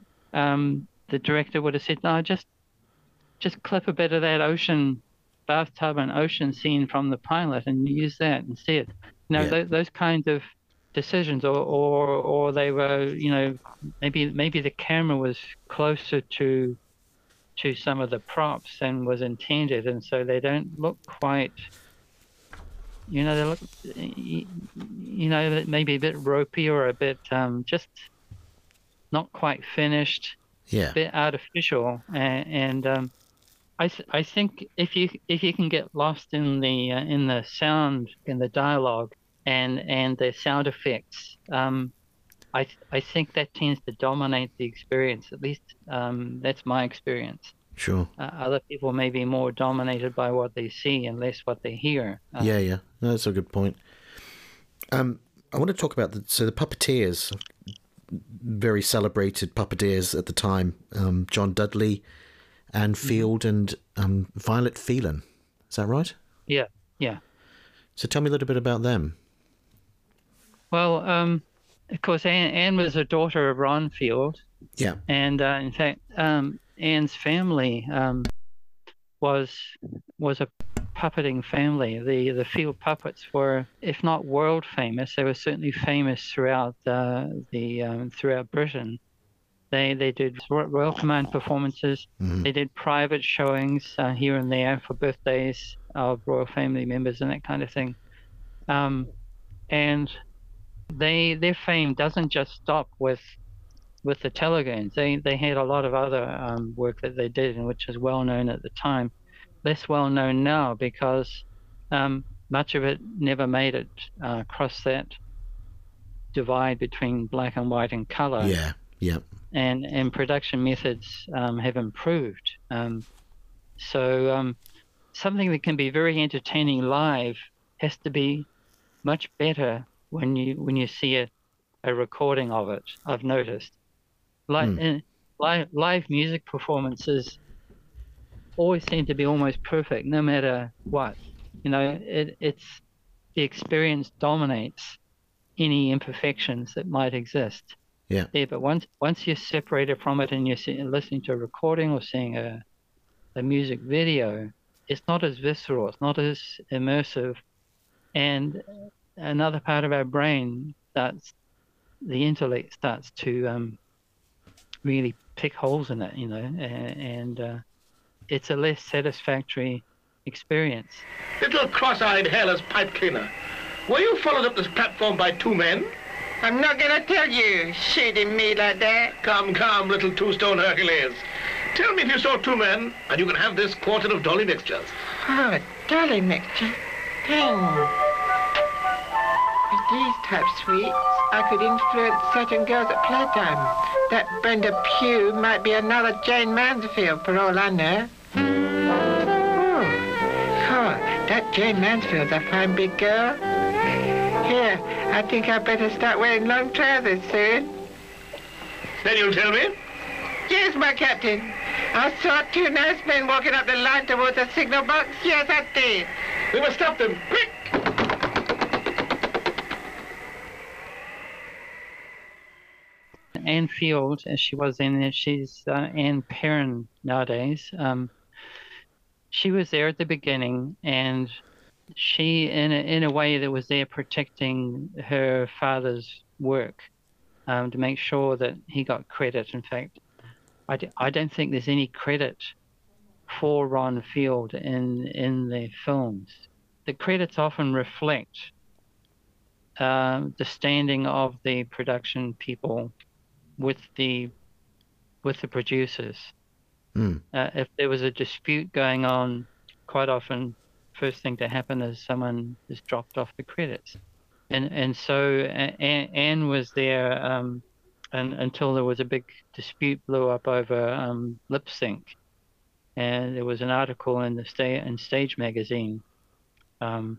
S5: um, the director would have said, no, just just clip a bit of that ocean bathtub and ocean scene from the pilot and use that instead. You know,
S4: Yeah.
S5: th- those kinds of decisions, or, or or they were, you know, maybe maybe the camera was closer to to some of the props than was intended, and so they don't look quite, you know, they look, you you know, maybe a bit ropey or a bit um, just not quite finished,
S4: Yeah.
S5: a bit artificial, and, and um, I th- I think if you if you can get lost in the uh, in the sound, in the dialogue, and and the sound effects, um, I th- I think that tends to dominate the experience. At least um, that's my experience.
S4: Sure.
S5: Uh, other people may be more dominated by what they see and less what they hear. Uh,
S4: Yeah, yeah. No, that's a good point. Um, I want to talk about the so the puppeteers, very celebrated puppeteers at the time. Um, John Dudley, Anne Field, and um, Violet Phelan. Is that right?
S5: yeah, yeah.
S4: So tell me a little bit about them.
S5: Well, um, of course, Anne, Anne was a daughter of Ron Field,
S4: Yeah.
S5: and uh, in fact, um, Anne's family um, was was a puppeting family. The the Field puppets were, if not world famous, they were certainly famous throughout uh, the um, throughout Britain. They they did Royal Command performances.
S4: Mhm.
S5: They did private showings uh, here and there for birthdays of royal family members and that kind of thing. Um, and they their fame doesn't just stop with with the Telegoons. They they had a lot of other um, work that they did, and which is well known at the time. Less well known now because um, much of it never made it uh, across that divide between black and white and color.
S4: Yeah. Yeah.
S5: And and production methods um, have improved. Um, so um, something that can be very entertaining live has to be much better when you when you see a, a recording of it. I've noticed. Like
S4: Mm.
S5: in, live live music performances always seem to be almost perfect, no matter what. You know, it, it's the experience dominates any imperfections that might exist.
S4: Yeah.
S5: Yeah, but once once you're separated from it and you're see, listening to a recording or seeing a a music video, it's not as visceral, it's not as immersive, and another part of our brain starts, the intellect starts to um, really pick holes in it, you know, and, and uh, it's a less satisfactory experience.
S7: Little cross-eyed, hairless pipe cleaner. Were you followed up this platform by two men?
S8: I'm not gonna tell you, shading me like that.
S7: Come, come, little two-stone Hercules. Tell me if you saw two men, and you can have this quartet of Dolly mixtures.
S8: Oh, Dolly mixture. Dang. With these type sweets, I could influence certain girls at playtime. That Brenda Pugh might be another Jane Mansfield, for all I know. Oh, God, that Jane Mansfield's a fine big girl. Here, I think I better start wearing long trousers soon.
S7: Then you'll tell me?
S8: Yes, my captain. I saw two nice men walking up the line towards the signal box. Yes, I did.
S7: We must stop them, quick!
S5: Anne Field, as she was in there, she's uh, Anne Perrin nowadays. Um, she was there at the beginning, and she, in a, in a way, that was there protecting her father's work, um, to make sure that he got credit. In fact, I, d- I don't think there's any credit for Ron Field in in the films. The credits often reflect um, the standing of the production people with the with the producers.
S4: Mm.
S5: Uh, if there was a dispute going on, quite often, first thing to happen is someone is dropped off the credits, and and so uh, Anne, Anne was there um, and, until there was a big dispute blew up over um, lip sync, and there was an article in the sta- in Stage magazine. Um,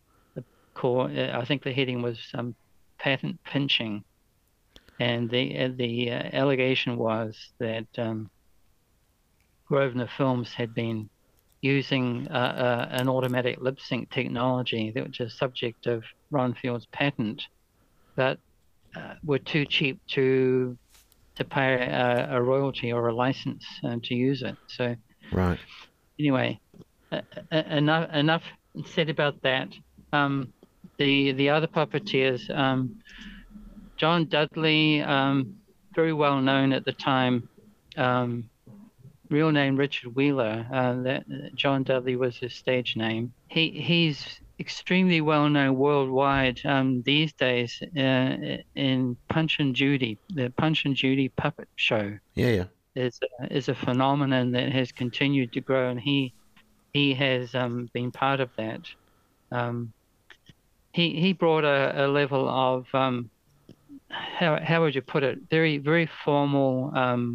S5: called, I think the heading was um, patent pinching. And the uh, the uh, allegation was that um, Grosvenor Films had been using uh, uh, an automatic lip sync technology, that was a subject of Ron Field's patent, but uh, were too cheap to to pay a, a royalty or a license uh, to use it. So,
S4: right.
S5: Anyway, uh, uh, enough enough said about that. Um, the the other puppeteers. Um, John Dudley, um, very well known at the time, um, real name Richard Wheeler. Uh, that John Dudley was his stage name. He he's extremely well known worldwide um, these days uh, in Punch and Judy. The Punch and Judy puppet show
S4: Yeah, yeah.
S5: is a, is a phenomenon that has continued to grow, and he he has um, been part of that. Um, he he brought a, a level of um, How how would you put it? Very very formal um,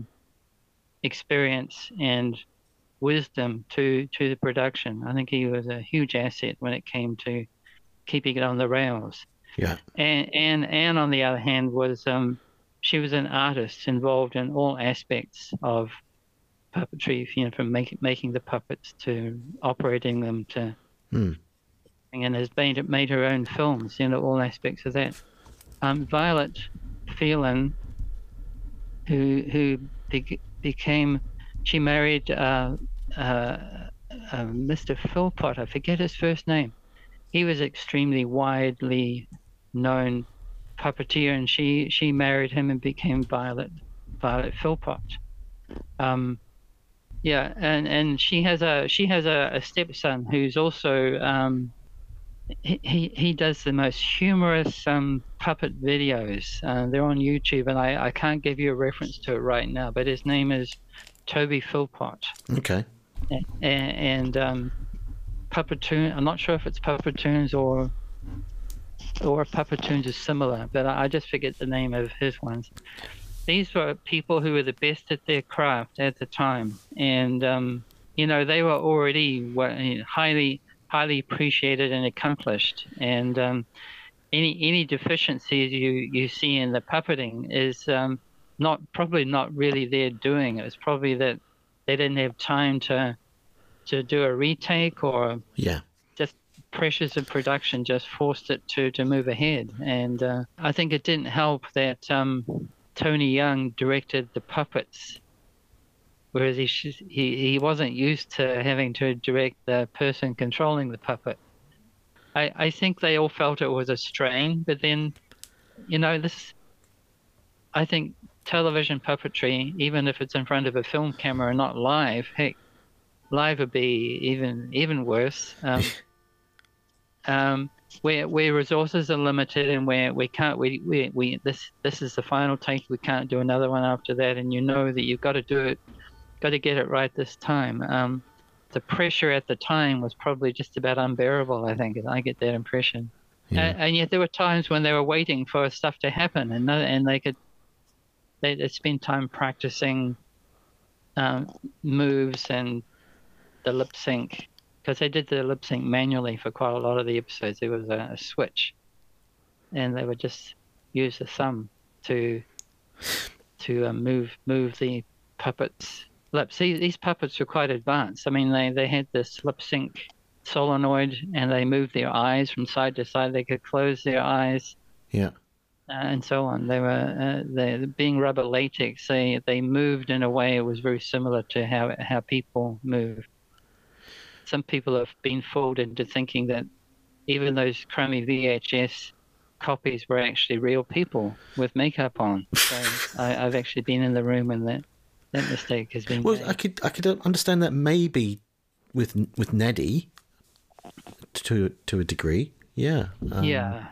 S5: experience and wisdom to to the production. I think he was a huge asset when it came to keeping it on the rails.
S4: Yeah.
S5: And and Anne, on the other hand, was um, she was an artist involved in all aspects of puppetry. You know, from making making the puppets to operating them to,
S4: Hmm.
S5: and has made made her own films. You know, all aspects of that. Um, Violet Phelan, who who be, became, she married uh, uh, uh, Mister Philpott. I forget his first name. He was extremely widely known puppeteer, and she she married him and became Violet Violet Philpott. Um, yeah, and, and she has a she has a, a stepson who's also. Um, He, he he does the most humorous um, puppet videos. Uh, they're on YouTube, and I, I can't give you a reference to it right now, but his name is Toby Philpott.
S4: Okay.
S5: And, and um, Puppetoon, I'm not sure if it's Puppetoons or or Puppetoons is similar, but I, I just forget the name of his ones. these were people who were the best at their craft at the time, and um, you know, they were already highly, highly appreciated and accomplished. And um, any any deficiencies you you see in the puppeting is um, not probably not really their doing. It was probably that they didn't have time to to do a retake, or
S4: yeah.
S5: just pressures of production just forced it to, to move ahead. And uh, I think it didn't help that um, Tony Young directed the puppets, whereas he, sh- he he wasn't used to having to direct the person controlling the puppet. I, I think they all felt it was a strain, but then, you know, this, I think television puppetry, even if it's in front of a film camera and not live, heck, live would be even even worse. Um, um, where where resources are limited and where we can't we, we we this this is the final take. We can't do another one after that, and you know that you've got to do it, got to get it right this time. Um, the pressure at the time was probably just about unbearable. I think I get that impression,
S4: Yeah.
S5: and, and yet there were times when they were waiting for stuff to happen, and no, and they could they they'd spend time practicing um, moves and the lip sync, because they did the lip sync manually for quite a lot of the episodes. There was a, a switch, and they would just use the thumb to to uh, move move the puppets' lips. These, these puppets were quite advanced. I mean, they, they had this lip sync solenoid, and they moved their eyes from side to side. They could close their eyes.
S4: Yeah.
S5: Uh, and so on. They were uh, they being rubber latex. They they moved in a way it was very similar to how how people move. Some people have been fooled into thinking that even those crummy V H S copies were actually real people with makeup on. So I, I've actually been in the room when that, that mistake has been
S4: Well,
S5: made.
S4: I could I could understand that maybe with with Neddy to to a degree. Yeah. Um,
S5: yeah.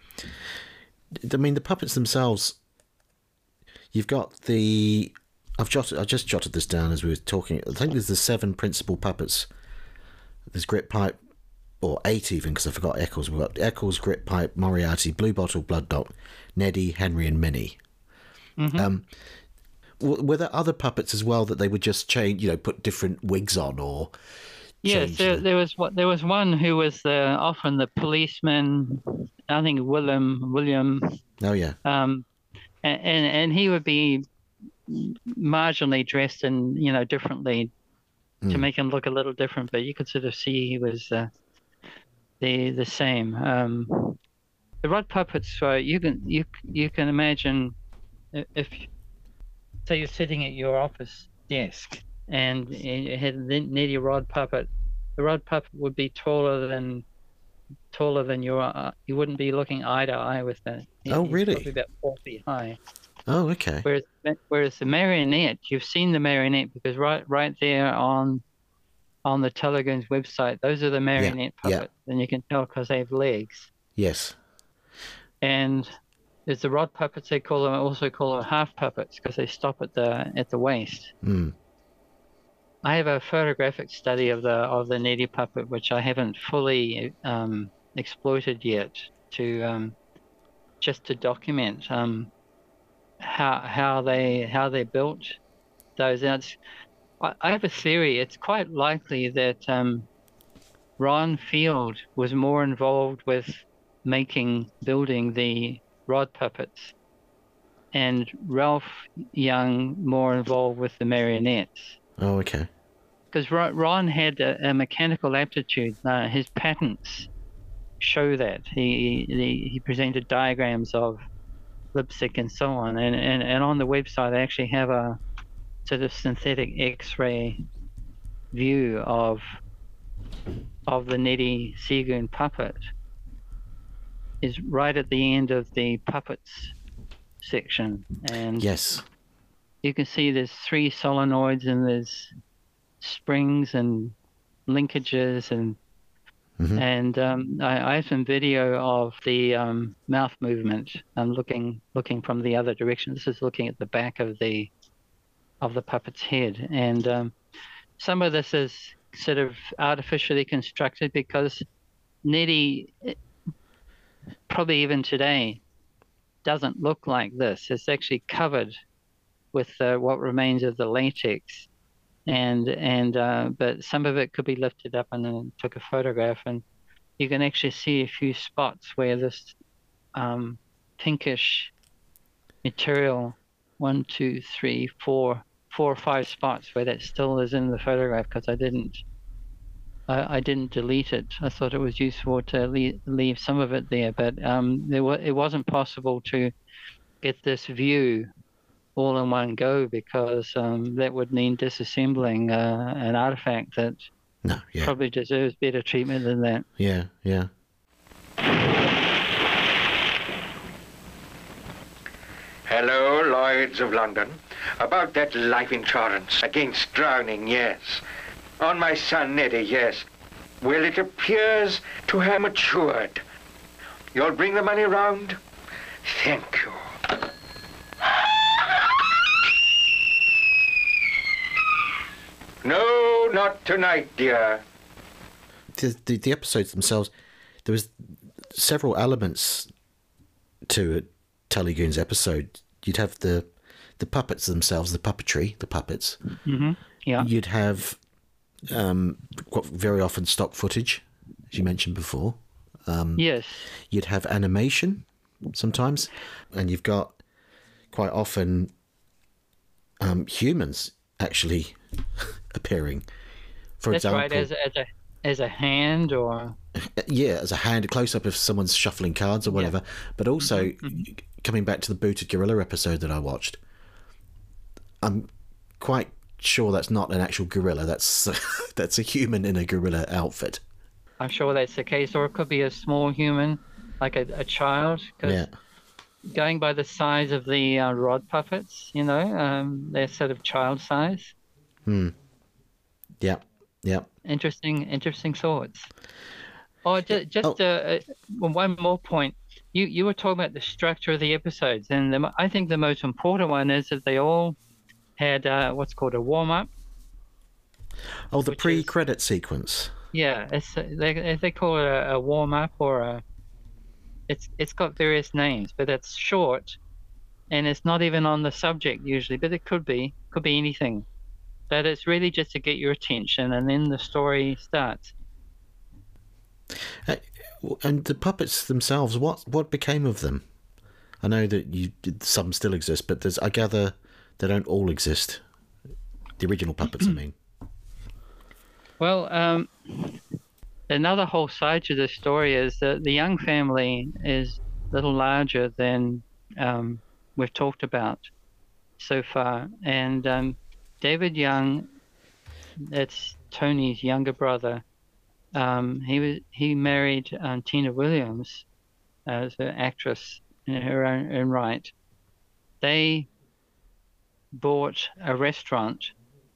S4: I mean, the puppets themselves. You've got the. I've jotted. I just jotted this down as we were talking. I think there's the seven principal puppets. There's Grit Pipe, or eight even, because I forgot Eccles. We've got Eccles, Grit Pipe, Moriarty, Blue Bottle, Blood Dot, Neddy, Henry, and Minnie.
S5: Mm-hmm.
S4: Um, w- were there other puppets as well that they would just change? You know, put different wigs on, or
S5: Yes,
S4: change
S5: there,
S4: the-
S5: there was what there was one who was the often the policeman. I think William William,
S4: Oh yeah,
S5: um, and and, and he would be marginally dressed and you know differently to
S4: Mm.
S5: make him look a little different, but you could sort of see he was uh, the the same. Um, the rod puppets, uh, you can you you can imagine i- if say you're sitting at your office desk and you had a Neddy rod puppet. The rod puppet would be taller than taller than your. Uh, you wouldn't be looking eye to eye with that. He-
S4: Oh,
S5: he's
S4: really?
S5: Probably about four feet high.
S4: oh okay,
S5: Whereas whereas the marionette, you've seen the marionette because right right there on on the Telegoons website, those are the marionette
S4: yeah.
S5: puppets, and you can tell because they have legs.
S4: yes,
S5: And there's the rod puppets. They call them also call them half puppets because they stop at the at the waist.
S4: mm.
S5: I have a photographic study of the of the Neddy puppet, which I haven't fully um, exploited yet, to um, just to document um, how how they how they built those. And it's, I, I have a theory. It's quite likely that um, Ron Field was more involved with making building the rod puppets, and Ralph Young more involved with the marionettes.
S4: oh okay,
S5: Because Ron had a, a mechanical aptitude. Uh, his patents show that. He, he he presented diagrams of lipstick and so on. And, and, and on the website, I actually have a sort of synthetic X-ray view of of the Neddy Seagoon puppet. Is right at the end of the puppets section, and
S4: yes,
S5: you can see there's three solenoids and there's springs and linkages and
S4: Mhm.
S5: and um, I, I have some video of the um, mouth movement. I'm looking looking from the other direction. This is looking at the back of the of the puppet's head, and um, some of this is sort of artificially constructed because Neddy, probably even today, doesn't look like this. It's actually covered with uh, what remains of the latex, and and uh, but some of it could be lifted up, and then took a photograph, and you can actually see a few spots where this um, pinkish material, one, two, three, four, four or five spots where that still is in the photograph, because I didn't. I, I didn't delete it. I thought it was useful to leave, leave some of it there, but um, there wa- it wasn't possible to get this view all in one go, because um, that would mean disassembling uh, an artifact that
S4: No, yeah.
S5: probably deserves better treatment than that.
S4: Yeah, yeah.
S6: Hello, Lloyds of London. About that life insurance against drowning, yes. On my son Neddy, yes. Well, it appears to have matured. You'll bring the money round? Thank you. No, not tonight, dear.
S4: The, the, the episodes themselves, there was several elements to a Telegoons episode. You'd have the the puppets themselves, the puppetry, the puppets.
S5: Mm-hmm. Yeah.
S4: You'd have um, quite very often stock footage, as you mentioned before. Um,
S5: yes.
S4: You'd have animation sometimes, and you've got quite often um, humans actually appearing. For
S5: That's
S4: example,
S5: right, as, as a as a hand or
S4: yeah, as a hand, a close up of someone's shuffling cards or whatever. Yeah. But also mm-hmm. coming back to the Booted Gorilla episode that I watched, I'm quite sure that's not an actual gorilla. That's that's a human in a gorilla outfit.
S5: I'm sure that's the case, or it could be a small human, like a, a child. Cause
S4: yeah.
S5: Going by the size of the uh, rod puppets, you know, um, they're sort of child size.
S4: Hmm. Yeah. Yeah.
S5: Interesting, interesting thoughts. Oh, just, just
S4: oh.
S5: Uh, one more point. You you were talking about the structure of the episodes, and the, I think the most important one is that they all had uh, what's called a warm-up.
S4: Oh, the pre-credit is, sequence.
S5: Yeah, it's they they call it a, a warm-up, or a. It's it's got various names, but it's short, and it's not even on the subject usually, but it could be could be anything. But it's really just to get your attention, and then the story starts.
S4: Uh, and the puppets themselves, what what became of them? I know that you some still exist, but there's I gather they don't all exist. The original puppets, I mean.
S5: Well, um, another whole side to this story is that the Young family is a little larger than um, we've talked about so far, and um, David Young, that's Tony's younger brother. Um, he was he married um, Tina Williams as an actress in her own, own right. They bought a restaurant.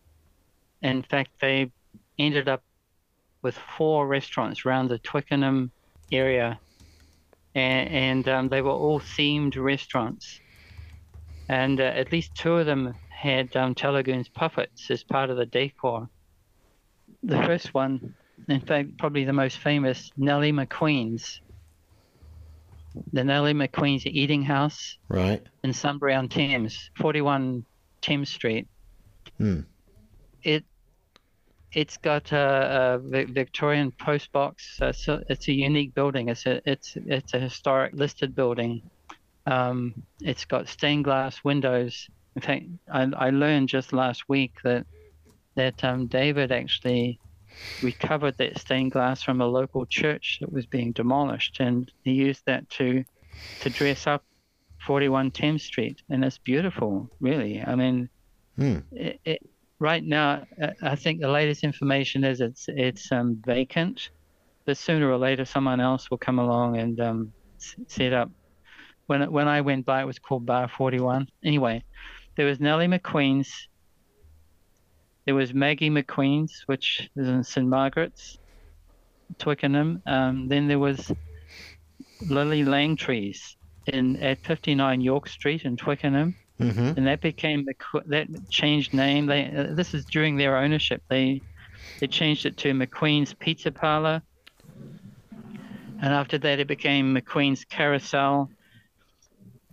S5: In fact, they ended up with four restaurants around the Twickenham area, and, and um, they were all themed restaurants. And uh, at least two of them had um, Telegoons puppets as part of the decor. The first one, in fact, probably the most famous, Nellie McQueen's. The Nellie McQueen's Eating House,
S4: right,
S5: in Sunbury-on-Thames, forty-one Thames Street.
S4: Hmm.
S5: It it's got a, a Victorian post box. Uh, so it's a unique building. It's a it's it's a historic listed building. Um, it's got stained glass windows. In fact, I, I learned just last week that that um, David actually recovered that stained glass from a local church that was being demolished, and he used that to to dress up forty-one Thames Street, and it's beautiful, really. I mean,
S4: hmm.
S5: it, it, right now, I think the latest information is it's it's um, vacant, but sooner or later someone else will come along and um, set up. When when I went by, it was called Bar forty-one. Anyway, there was Nellie McQueen's. There was Maggie McQueen's, which is in Saint Margaret's, Twickenham. Um, then there was Lily Langtry's in at fifty-nine York Street in Twickenham,
S4: mm-hmm.
S5: and that became that changed name. They uh, this is during their ownership. They they changed it to McQueen's Pizza Parlor, and after that it became McQueen's Carousel.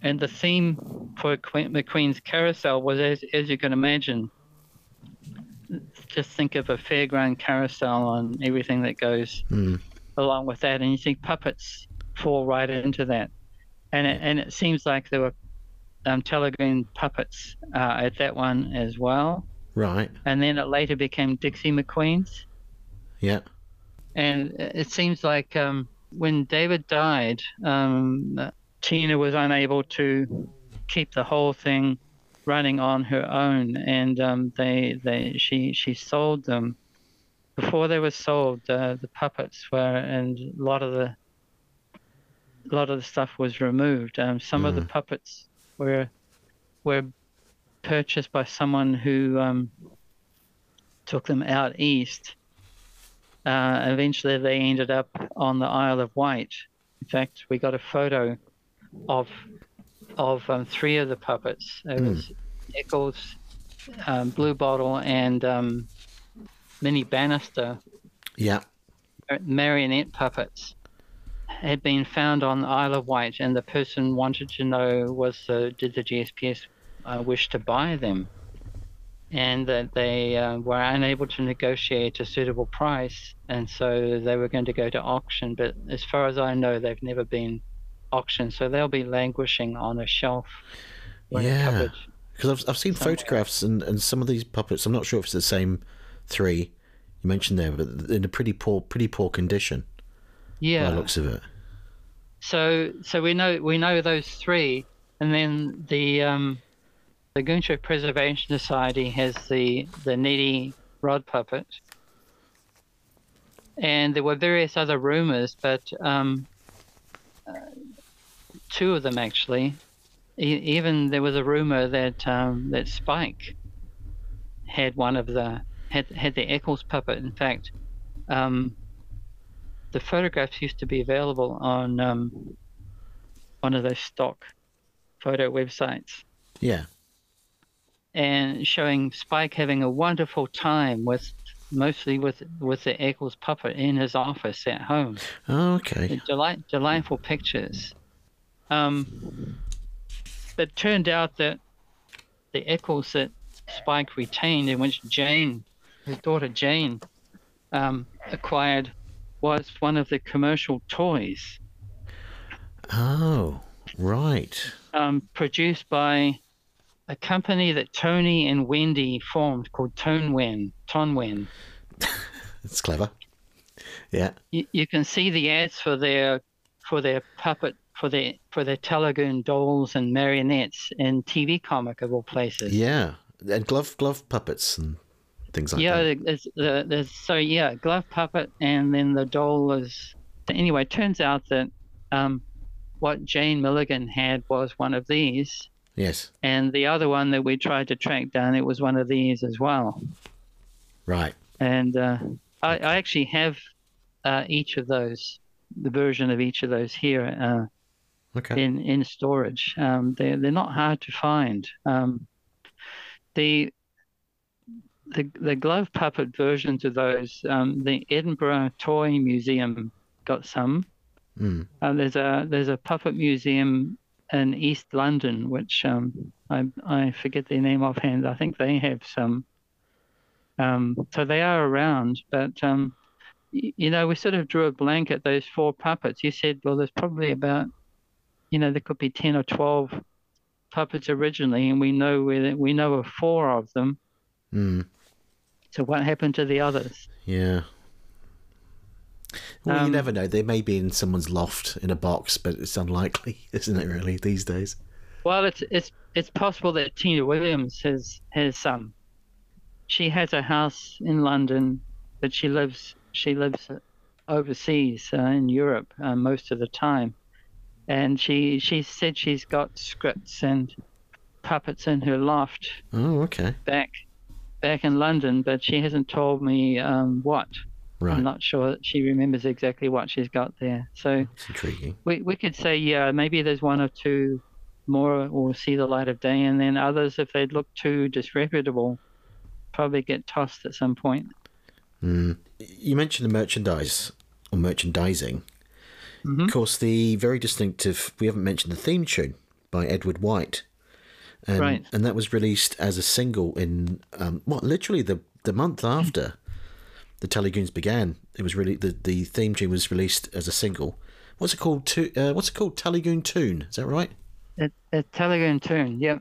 S5: and the theme for Queen, McQueen's Carousel was, as, as you can imagine, just think of a fairground carousel and everything that goes
S4: Mm.
S5: along with that, and you see puppets fall right into that. And it, and it seems like there were um, Telegoon puppets uh, at that one as well.
S4: Right.
S5: And then it later became Dixie McQueen's.
S4: Yeah.
S5: And it seems like um, when David died, um, Tina was unable to keep the whole thing running on her own, and um, they they she she sold them. Before they were sold, uh, the puppets were, and a lot of the a lot of the stuff was removed. Um, some mm. of the puppets were were purchased by someone who um, took them out east. Uh, eventually, they ended up on the Isle of Wight. In fact, we got a photo of of um, three of the puppets. It mm. was Eccles, um, Blue Bottle, and um, Minnie Bannister.
S4: Yeah.
S5: Marionette puppets had been found on the Isle of Wight, and the person wanted to know was uh, did the G S P S uh, wish to buy them, and that they uh, were unable to negotiate a suitable price, and so they were going to go to auction. But as far as I know, they've never been auctioned, so they'll be languishing on a shelf.
S4: Yeah, because I've I've seen somewhere. photographs and, and some of these puppets. I'm not sure if it's the same three you mentioned there, but in a pretty poor pretty poor condition.
S5: Yeah,
S4: by the looks of it.
S5: So so we know we know those three, and then the um, the Goon Show Preservation Society has the the Nettie Rod puppet, and there were various other rumors, but um, uh, two of them actually. E- even there was a rumor that um, that Spike had one of the had had the Eccles puppet. In fact, um, the photographs used to be available on um, one of those stock photo websites.
S4: Yeah.
S5: And showing Spike having a wonderful time with mostly with with the Eccles puppet in his office at home.
S4: Oh, okay.
S5: Delight, delightful pictures. Um, but it turned out that the Eccles that Spike retained, in which Jane, his daughter Jane, um, acquired, was one of the commercial toys.
S4: Oh, right.
S5: Um, produced by a company that Tony and Wendy formed called Tonwen. Tonwen.
S4: That's clever. Yeah.
S5: You, you can see the ads for their for their puppet for their for their Telegoon dolls and marionettes in T V Comic of all places.
S4: Yeah, and glove glove puppets and things like
S5: yeah,
S4: that.
S5: Yeah, there's, there's, there's so yeah, glove puppet, and then the doll is. Anyway, it turns out that um, what Jane Milligan had was one of these.
S4: Yes.
S5: And the other one that we tried to track down, it was one of these as well.
S4: Right.
S5: And uh, I, I actually have uh, each of those, the version of each of those here uh,
S4: okay.
S5: in in storage. Um, they're they're not hard to find. Um, the the the glove puppet versions of those, um, the Edinburgh Toy Museum got some.
S4: Mm.
S5: Uh, there's a there's a puppet museum in East London, which um, I I forget their name offhand. I think they have some. Um, so they are around, but um, y- you know, we sort of drew a blank at those four puppets. You said, well, there's probably about, you know, there could be ten or twelve puppets originally, and we know where we know of four of them.
S4: Mm.
S5: So what happened to the others?
S4: Yeah. Well,
S5: Um,
S4: you never know. They may be in someone's loft in a box, but it's unlikely, isn't it? Really, these days.
S5: Well, it's it's it's possible that Tina Williams has has some. She has a house in London, but she lives she lives overseas uh, in Europe uh, most of the time, and she she said she's got scripts and puppets in her loft.
S4: Oh, okay.
S5: Back back in London, but she hasn't told me um, what.
S4: Right.
S5: I'm not sure that she remembers exactly what she's got there. So
S4: That's intriguing.
S5: we we could say, yeah, maybe there's one or two more will see the light of day, and then others, if they look too disreputable, probably get tossed at some point.
S4: Mm. You mentioned the merchandise or merchandising.
S5: Mm-hmm.
S4: Of course, the very distinctive, we haven't mentioned the theme tune, by Edward White. And,
S5: Right.
S4: and that was released as a single in, um, what, literally the, the month after the Telegoons began. It was really, the, the theme tune was released as a single. What's it called? To, uh, what's it called? Telegoon Tune. Is that right?
S5: A, a Telegoon tune, yep.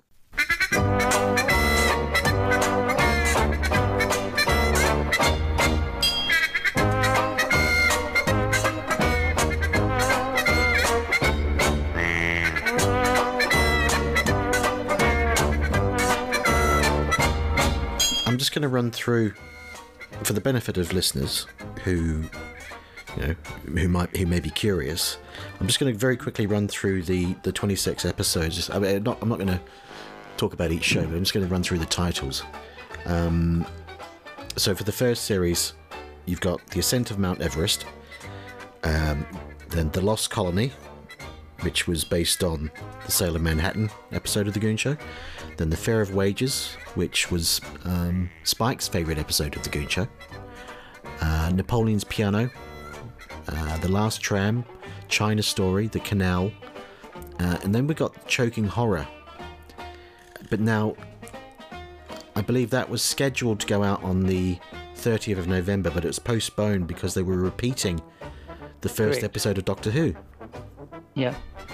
S4: I'm just going to run through, for the benefit of listeners who, you know, who might who may be curious. I'm just going to very quickly run through the, the twenty-six episodes. I mean, not, I'm not going to talk about each show, but I'm just going to run through the titles. Um, so for the first series, you've got The Ascent of Mount Everest, um, then The Lost Colony, which was based on the Sailor Manhattan episode of The Goon Show. Then The Fair of Wages, which was um, Spike's favourite episode of The Goon Show. Uh, Napoleon's Piano, uh, The Last Tram, China Story, The Canal, uh, and then we got Choking Horror. But now, I believe that was scheduled to go out on the thirtieth of November, but it was postponed because they were repeating the first
S5: Correct.
S4: episode of Doctor Who.
S5: Yeah.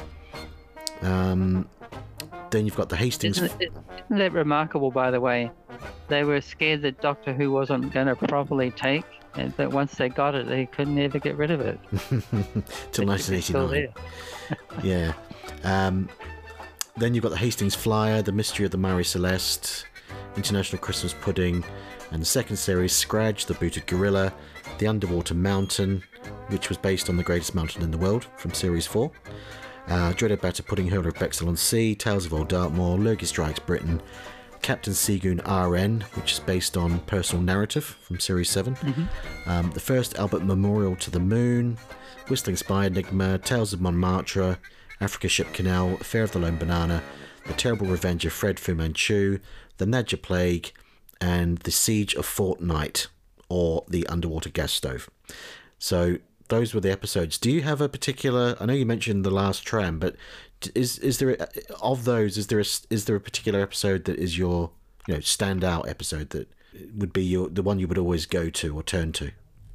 S4: Um, then you've got the Hastings.
S5: Isn't, it, isn't that remarkable, by the way? They were scared that Doctor Who wasn't going to properly take, and that once they got it, they couldn't ever get rid of it.
S4: Till nineteen eighty-nine. Yeah. Um, then you've got the Hastings Flyer, The Mystery of the Marie Celeste, International Christmas Pudding, and the second series, Scradge, The Booted Gorilla, The Underwater Mountain, which was based on The Greatest Mountain in the World from Series four. Uh, Dreaded Batter Pudding Hurler of Bexel on Sea, Tales of Old Dartmoor, Lurgy Strikes Britain, Captain Seagoon R N, which is based on Personal Narrative from Series seven,
S5: Mm-hmm.
S4: um, the first Albert Memorial to the Moon, Whistling Spy Enigma, Tales of Montmartre, Africa Ship Canal, Affair of the Lone Banana, The Terrible Revenge of Fred Fu Manchu, The Nadja Plague, and The Siege of Fort Knight, or The Underwater Gas Stove. So those were the episodes. Do you have a particular? I know you mentioned The Last Tram, but is is there a, of those? Is there a, is there a particular episode that is your, you know, standout episode that would be your the one you would always go to or turn to?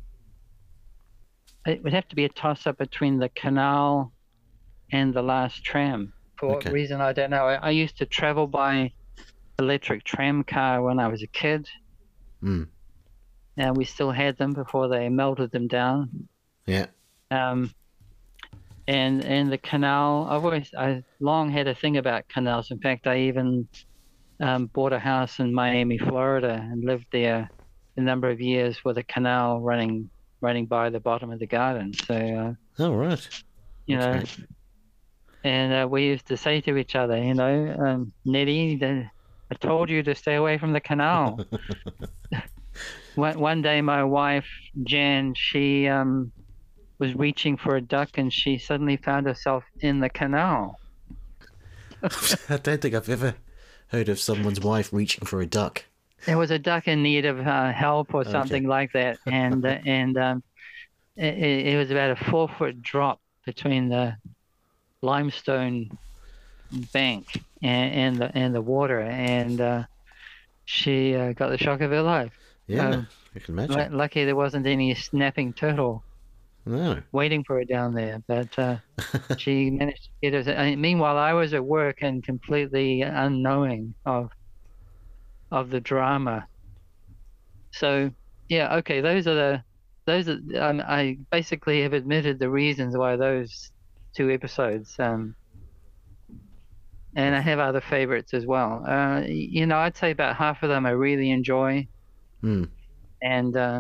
S5: It would have to be a toss-up between The Canal and The Last Tram. For
S4: Okay.
S5: what reason, I don't know. I, I used to travel by electric tram car when I was a kid.
S4: Mm.
S5: And we still had them before they melted them down.
S4: Yeah.
S5: Um, and and the canal, I've always, I long had a thing about canals. In fact, I even um, bought a house in Miami, Florida, and lived there a number of years with a canal running running by the bottom of the garden. So, uh,
S4: Oh right.
S5: you know,
S4: Okay.
S5: and uh, we used to say to each other, you know, um, Nettie, the, I told you to stay away from the canal. one, one day, my wife, Jan, she um, was reaching for a duck, and she suddenly found herself in the canal.
S4: I don't think I've ever heard of someone's wife reaching for a duck.
S5: There was a duck in need of uh, help or something
S4: Okay.
S5: like that, and uh, and um, it, it was about a four foot drop between the limestone bank and, and the and the water, and uh, she uh, got the shock of her life.
S4: Yeah,
S5: Um,
S4: I can imagine.
S5: Lu- Lucky there wasn't any snapping turtle
S4: No.
S5: waiting for her down there, but uh, she managed to get her. I mean, meanwhile, I was at work and completely unknowing of of the drama. So, yeah, okay, those are the those are. Um, I basically have admitted the reasons why those two episodes. Um, and I have other favorites as well. Uh, y- you know, I'd say about half of them I really enjoy,
S4: Hmm.
S5: and uh,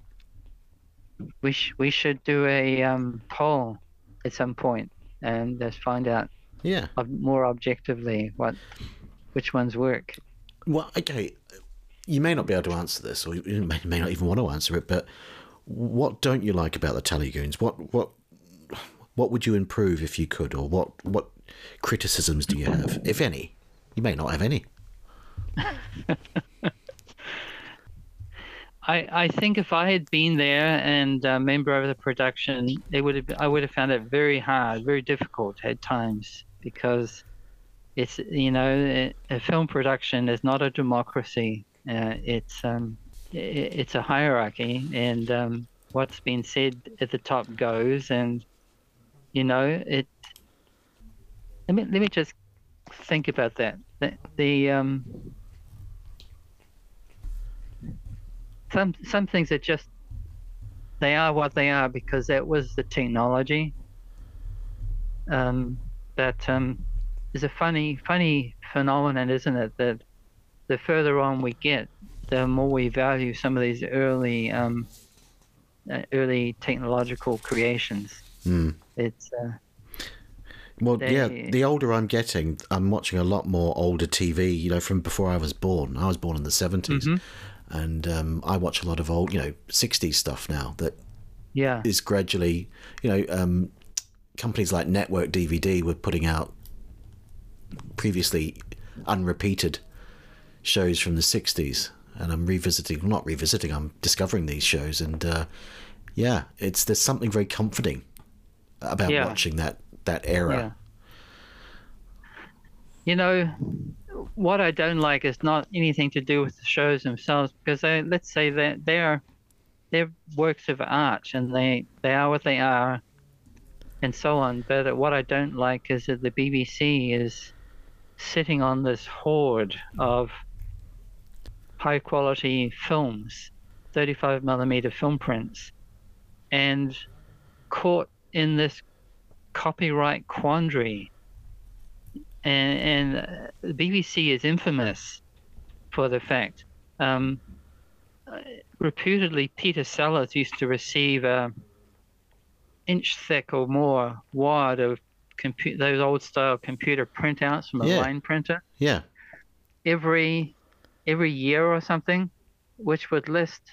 S5: we sh- we should do a um, poll at some point and just find out
S4: Yeah.
S5: ob- more objectively what which ones work.
S4: Well, okay. You may not be able to answer this, or you may, may not even want to answer it. But what don't you like about the Telegoons? What what what would you improve if you could, or what what criticisms do you have, if any? You may not have any.
S5: I, I think if I had been there and a member of the production, it would have I would have found it very hard, very difficult at times, because it's you know a, a film production is not a democracy. Uh, it's um, it, it's a hierarchy, and um, what's been said at the top goes. And you know it. Let me let me just think about that. The, the um, some some things are just they are what they are because that was the technology. Um, but um, it's a funny funny phenomenon, isn't it? That the further on we get, the more we value some of these early um, uh, early technological creations.
S4: Mm.
S5: It's uh,
S4: Well,
S5: They-
S4: yeah, the older I'm getting, I'm watching a lot more older T V, you know, from before I was born. I was born in the seventies,
S5: Mhm.
S4: and um, I watch a lot of old, you know, sixties stuff now that
S5: yeah,
S4: is gradually, you know, um, companies like Network D V D were putting out previously unrepeated shows from the sixties, and I'm revisiting, well, not revisiting, I'm discovering these shows, and uh, yeah, it's there's something very comforting about
S5: Yeah.
S4: watching that that era.
S5: yeah. You know, what I don't like is not anything to do with the shows themselves, because they, let's say that they're they're works of art and they they are what they are, and so on. But what I don't like is that the B B C is sitting on this hoard of high quality films, thirty-five millimeter film prints, and caught in this copyright quandary. And, and uh, the B B C is infamous for the fact. Um, uh, reputedly, Peter Sellers used to receive a inch thick or more wad of compu- those old style computer printouts from a
S4: Yeah.
S5: line printer
S4: Yeah.
S5: every every year or something, which would list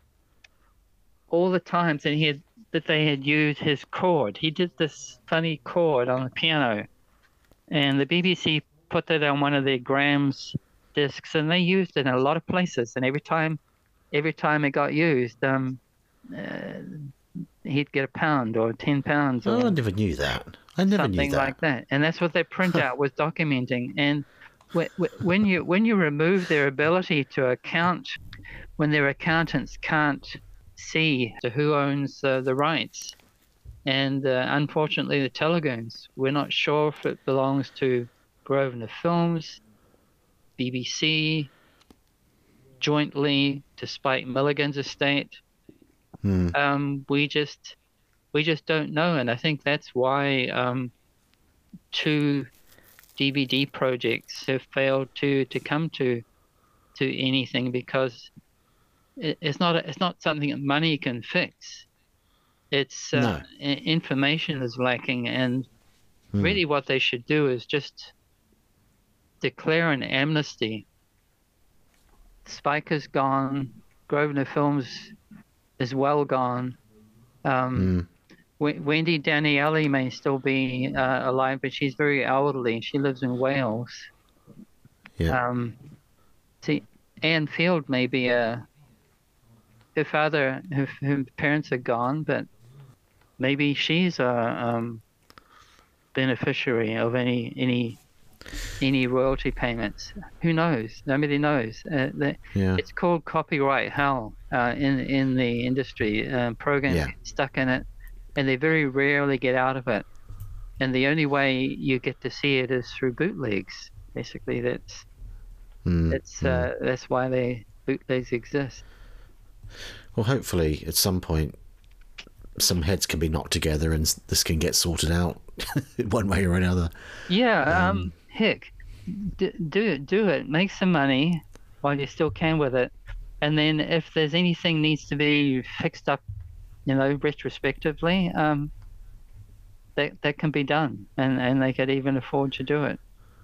S5: all the times that he had that they had used his chord. He did this funny chord on the piano, and the B B C put that on one of their Grams discs, and they used it in a lot of places. And every time, every time it got used, um, uh, he'd get a pound or ten pounds or
S4: Oh, I never knew that. I never
S5: something
S4: knew that.
S5: like that. And that's what their printout was documenting. And wh- wh- when you when you remove their ability to account, when their accountants can't see to who owns uh, the rights, and uh, unfortunately the Telegoons, we're not sure if it belongs to Grosvenor Films, B B C, jointly to Spike Milligan's estate.
S4: Hmm.
S5: Um, we just we just don't know, and I think that's why um, two D V D projects have failed to, to come to to anything, because it, it's not it's not something that money can fix. It's uh,
S4: No.
S5: i- information is lacking, and
S4: Hmm.
S5: really what they should do is just declare an amnesty. Spike is gone. Grosvenor Films is well gone. Um,
S4: Hmm.
S5: W- Wendy Danieli may still be uh, alive, but she's very elderly. She lives in Wales.
S4: Yeah.
S5: Um, see, Anne Field may be a. Her father, her, her parents are gone, but maybe she's a um, beneficiary of any any any royalty payments. Who knows? Nobody knows. Uh, the,
S4: Yeah.
S5: It's called copyright hell uh, in in the industry. Uh, programs
S4: Yeah.
S5: get stuck in it, and they very rarely get out of it. And the only way you get to see it is through bootlegs. Basically, that's
S4: Hmm.
S5: that's uh, that's why they bootlegs exist.
S4: Well, hopefully, at some point, some heads can be knocked together and s- this can get sorted out one way or another.
S5: Yeah. Um. Heck, d- do it. Do it. Make some money while you still can with it, and then if there's anything needs to be fixed up, you know, retrospectively, um, that that can be done, and and they could even afford to do it.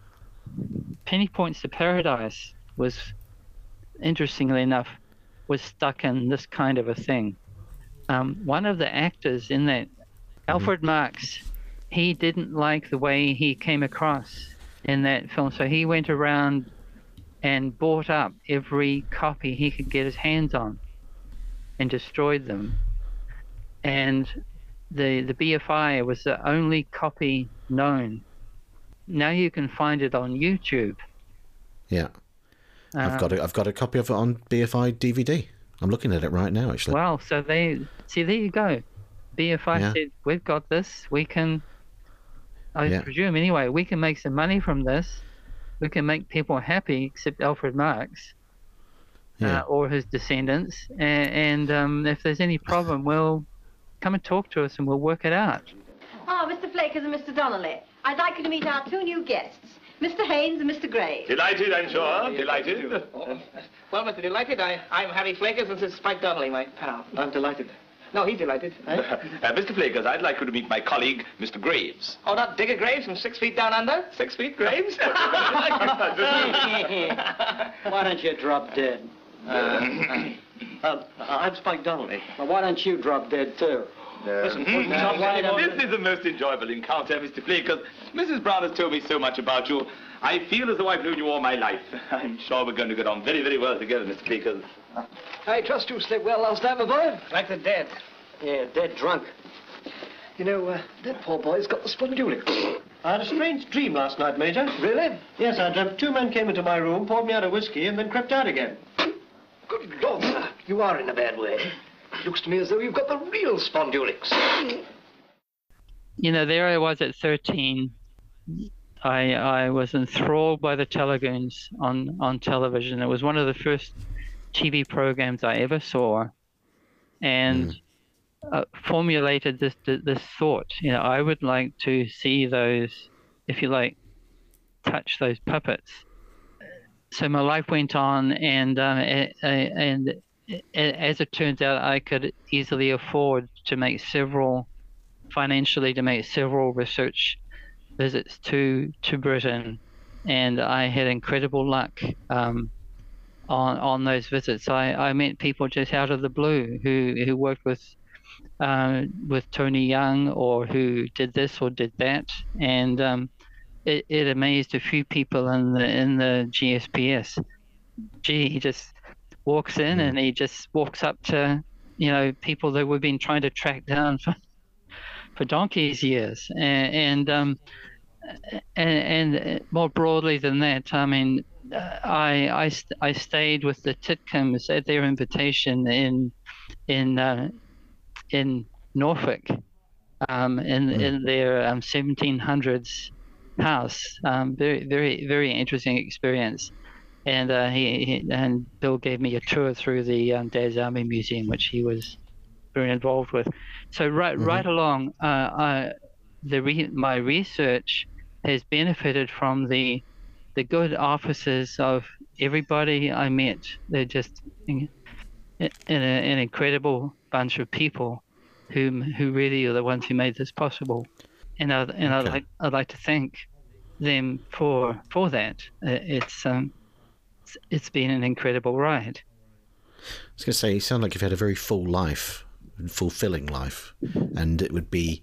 S5: Penny Points to Paradise was, interestingly enough, was stuck in this kind of a thing. Um, one of the actors in that, Alfred Marks, he didn't like the way he came across in that film, so he went around and bought up every copy he could get his hands on and destroyed them. And the the B F I was the only copy known now you can find it on YouTube.
S4: Yeah. I've
S5: Um,
S4: got a, I've got a copy of it on B F I D V D. I'm looking at it right now, actually.
S5: Well, so they see there you go. B F I
S4: Yeah.
S5: said we've got this. We can. I
S4: Yeah.
S5: presume anyway. We can make some money from this. We can make people happy, except Alfred Marx
S4: Yeah.
S5: uh, or his descendants. And, and um, if there's any problem, well, come and talk to us, and we'll work it out.
S10: Oh, Mister Flakers and Mister Donnelly, I'd like you to meet our two new guests, Mister Haynes and Mister Gray.
S11: Delighted, I'm sure. Delighted.
S7: Well, Mister Delighted, I, I'm Harry Flakers, and this is Spike Donnelly, my pal.
S11: I'm delighted.
S7: No, he's delighted. Eh?
S11: Uh, Mister Flakers, I'd like you to meet my colleague, Mister Graves.
S7: Oh, not Digger Graves from Six Feet Down Under?
S11: Six feet, Graves?
S12: Why don't you drop dead?
S11: Uh,
S12: Uh, I'm Spike Donnelly. Well, why don't you drop dead, too?
S11: Listen,
S12: Mhm.
S11: this is a most enjoyable encounter, Mister Flakers. Missus Brown has told me so much about you. I feel as though I've known you all my life. I'm sure we're going to get on very, very well together, Mister Flakers.
S12: I trust you slept well last night, my boy.
S7: Like the dead.
S12: Yeah, dead drunk. You know, uh, that poor boy's got the spondylic. I had a strange dream last night, Major. Really? Yes, I dreamt two men came into my room, poured me out a whiskey, and then crept out again. Good Lord, sir. You are in a bad way. Looks to me as though you've got the real spondylics.
S5: You know, there I was at thirteen. I I was enthralled by the Telegoons on on television. It was one of the first T V programs I ever saw, and uh, formulated this this thought. You know, I would like to see those, if you like, touch those puppets. So my life went on, and um, a- a- and a- as it turns out, I could easily afford to make several, financially, to make several research visits to to Britain, and I had incredible luck um, on on those visits. I, I met people just out of the blue who who worked with uh, with Tony Young, or who did this or did that, and um, it, it amazed a few people in the in the G S P S. Gee, he just walks in and he just walks up to, you know, people that we've been trying to track down for for donkey's years, and and um, and, and more broadly than that, I mean, I I, st- I stayed with the Titcombs at their invitation in in uh, in Norfolk, um, in in their um, seventeen hundreds house. Um, very very very interesting experience, and uh, he, he and Bill gave me a tour through the um, Dad's Army Museum, which he was very involved with. So right mm-hmm. right along, uh, I, the re- my research has benefited from the the good offices of everybody I met. They're just in, in a, an incredible bunch of people who who really are the ones who made this possible, and I, and okay. I'd like I'd like to thank them for for that. It's um it's, it's been an incredible ride.
S4: I was going to say, you sound like you've had a very full life, fulfilling life, and it would be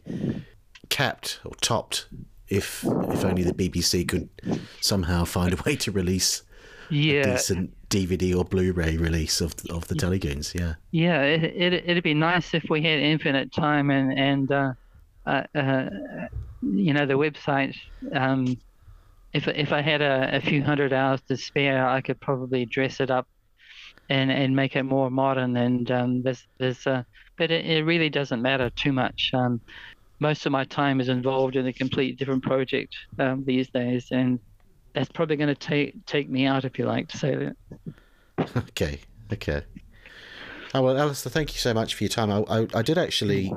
S4: capped or topped if if only the B B C could somehow find a way to release
S5: yeah.
S4: a decent D V D or Blu-ray release of of the Telegoons. Yeah,
S5: yeah, it, it it'd be nice if we had infinite time and and uh, uh, uh, you know, the website. Um, if if I had a, a few hundred hours to spare, I could probably dress it up and and make it more modern. And um, there's there's uh, but it, it really doesn't matter too much. Um, most of my time is involved in a completely different project um, these days, and that's probably going to take take me out, if you like to say that.
S4: Okay, okay. Oh, well, Alistair, thank you so much for your time. I I, I did actually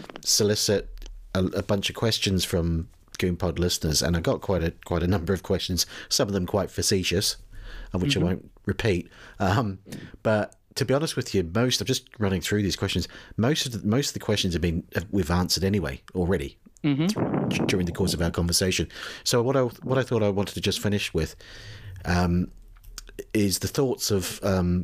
S4: solicit a, a bunch of questions from GoonPod listeners, and I got quite a quite a number of questions. Some of them quite facetious, which mm-hmm. I won't repeat. Um, but to be honest with you, most I'm just running through these questions. Most of the, most of the questions have been we've answered anyway already
S5: mm-hmm.
S4: during the course of our conversation. So what I what I thought I wanted to just finish with um, is the thoughts of um,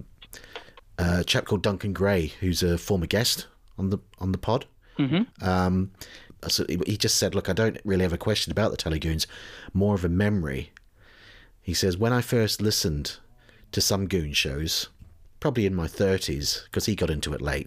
S4: a chap called Duncan Gray, who's a former guest on the on the pod.
S5: Mm-hmm.
S4: Um, so he just said, "Look, I don't really have a question about the Telegoons, more of a memory." He says, "When I first listened to some Goon shows, probably in my thirties, because he got into it late,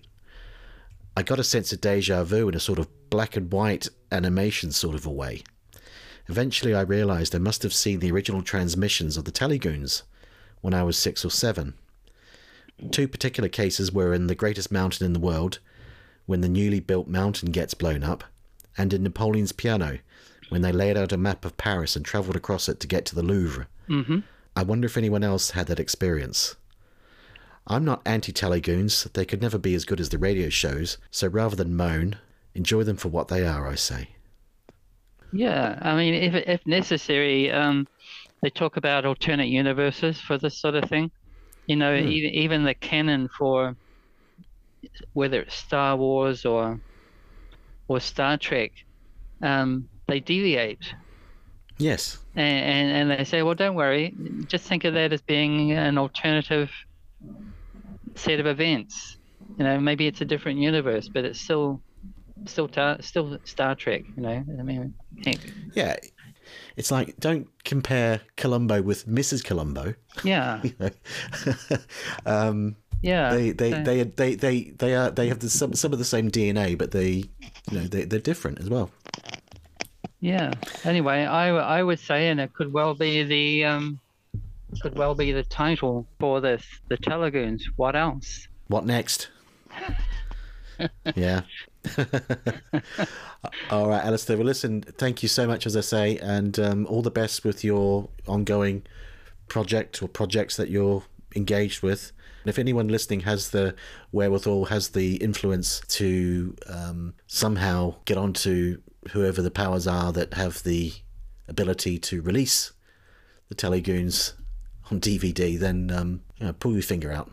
S4: I got a sense of deja vu in a sort of black and white animation sort of a way. Eventually I realised I must have seen the original transmissions of the Telegoons when I was six or seven. Two particular cases were in The Greatest Mountain in the World, when the newly built mountain gets blown up, and in Napoleon's Piano, when they laid out a map of Paris and travelled across it to get to the Louvre.
S5: Mm-hmm.
S4: I wonder if anyone else had that experience. I'm not anti-Telegoons, they could never be as good as the radio shows, so rather than moan, enjoy them for what they are, I say.
S5: Yeah, I mean, if if necessary, um, they talk about alternate universes for this sort of thing. You know,
S4: Hmm.
S5: even even the canon for whether it's Star Wars or or Star Trek, um, they deviate.
S4: Yes.
S5: And, and and they say, well, don't worry, just think of that as being an alternative set of events. You know, maybe it's a different universe, but it's still still ta- still Star Trek. You know, I mean, heck.
S4: Yeah, it's like, don't compare Columbo with Missus Columbo.
S5: Yeah.
S4: You know? um,
S5: Yeah.
S4: They they,
S5: so-
S4: they they they they are they have the, some some of the same D N A, but they, you know, they they're different as well.
S5: Yeah. Anyway, I, I would say, and it could well be the um, could well be the title for this, the Telegoons. What else?
S4: What next? Yeah. All right, Alistair. Well, listen, thank you so much, as I say, and um, all the best with your ongoing project or projects that you're engaged with. And if anyone listening has the wherewithal, has the influence to um, somehow get onto whoever the powers are that have the ability to release the Telegoons on D V D, then um, you know, pull your finger out.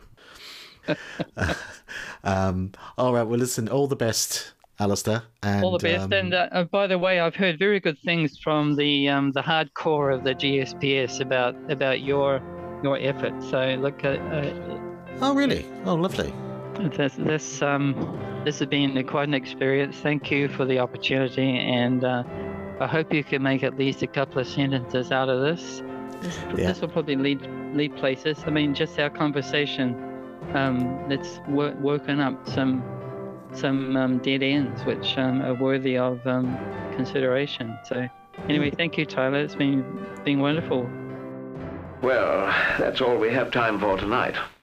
S4: um, all right, well, listen, all the best, Alistair. And,
S5: All the best.
S4: um,
S5: and uh, uh, by the way, I've heard very good things from the um, the hardcore of the G S P S about about your your effort. So look, uh, uh,
S4: oh really? Oh, lovely.
S5: This this um this has been quite an experience. Thank you for the opportunity, and uh, I hope you can make at least a couple of sentences out of this. This,
S4: Yeah.
S5: this will probably lead lead places. I mean, just our conversation, um, it's wor- woken up some some um, dead ends which um, are worthy of um, consideration. So anyway, thank you, Tyler. It's been been wonderful.
S6: Well, that's all we have time for tonight.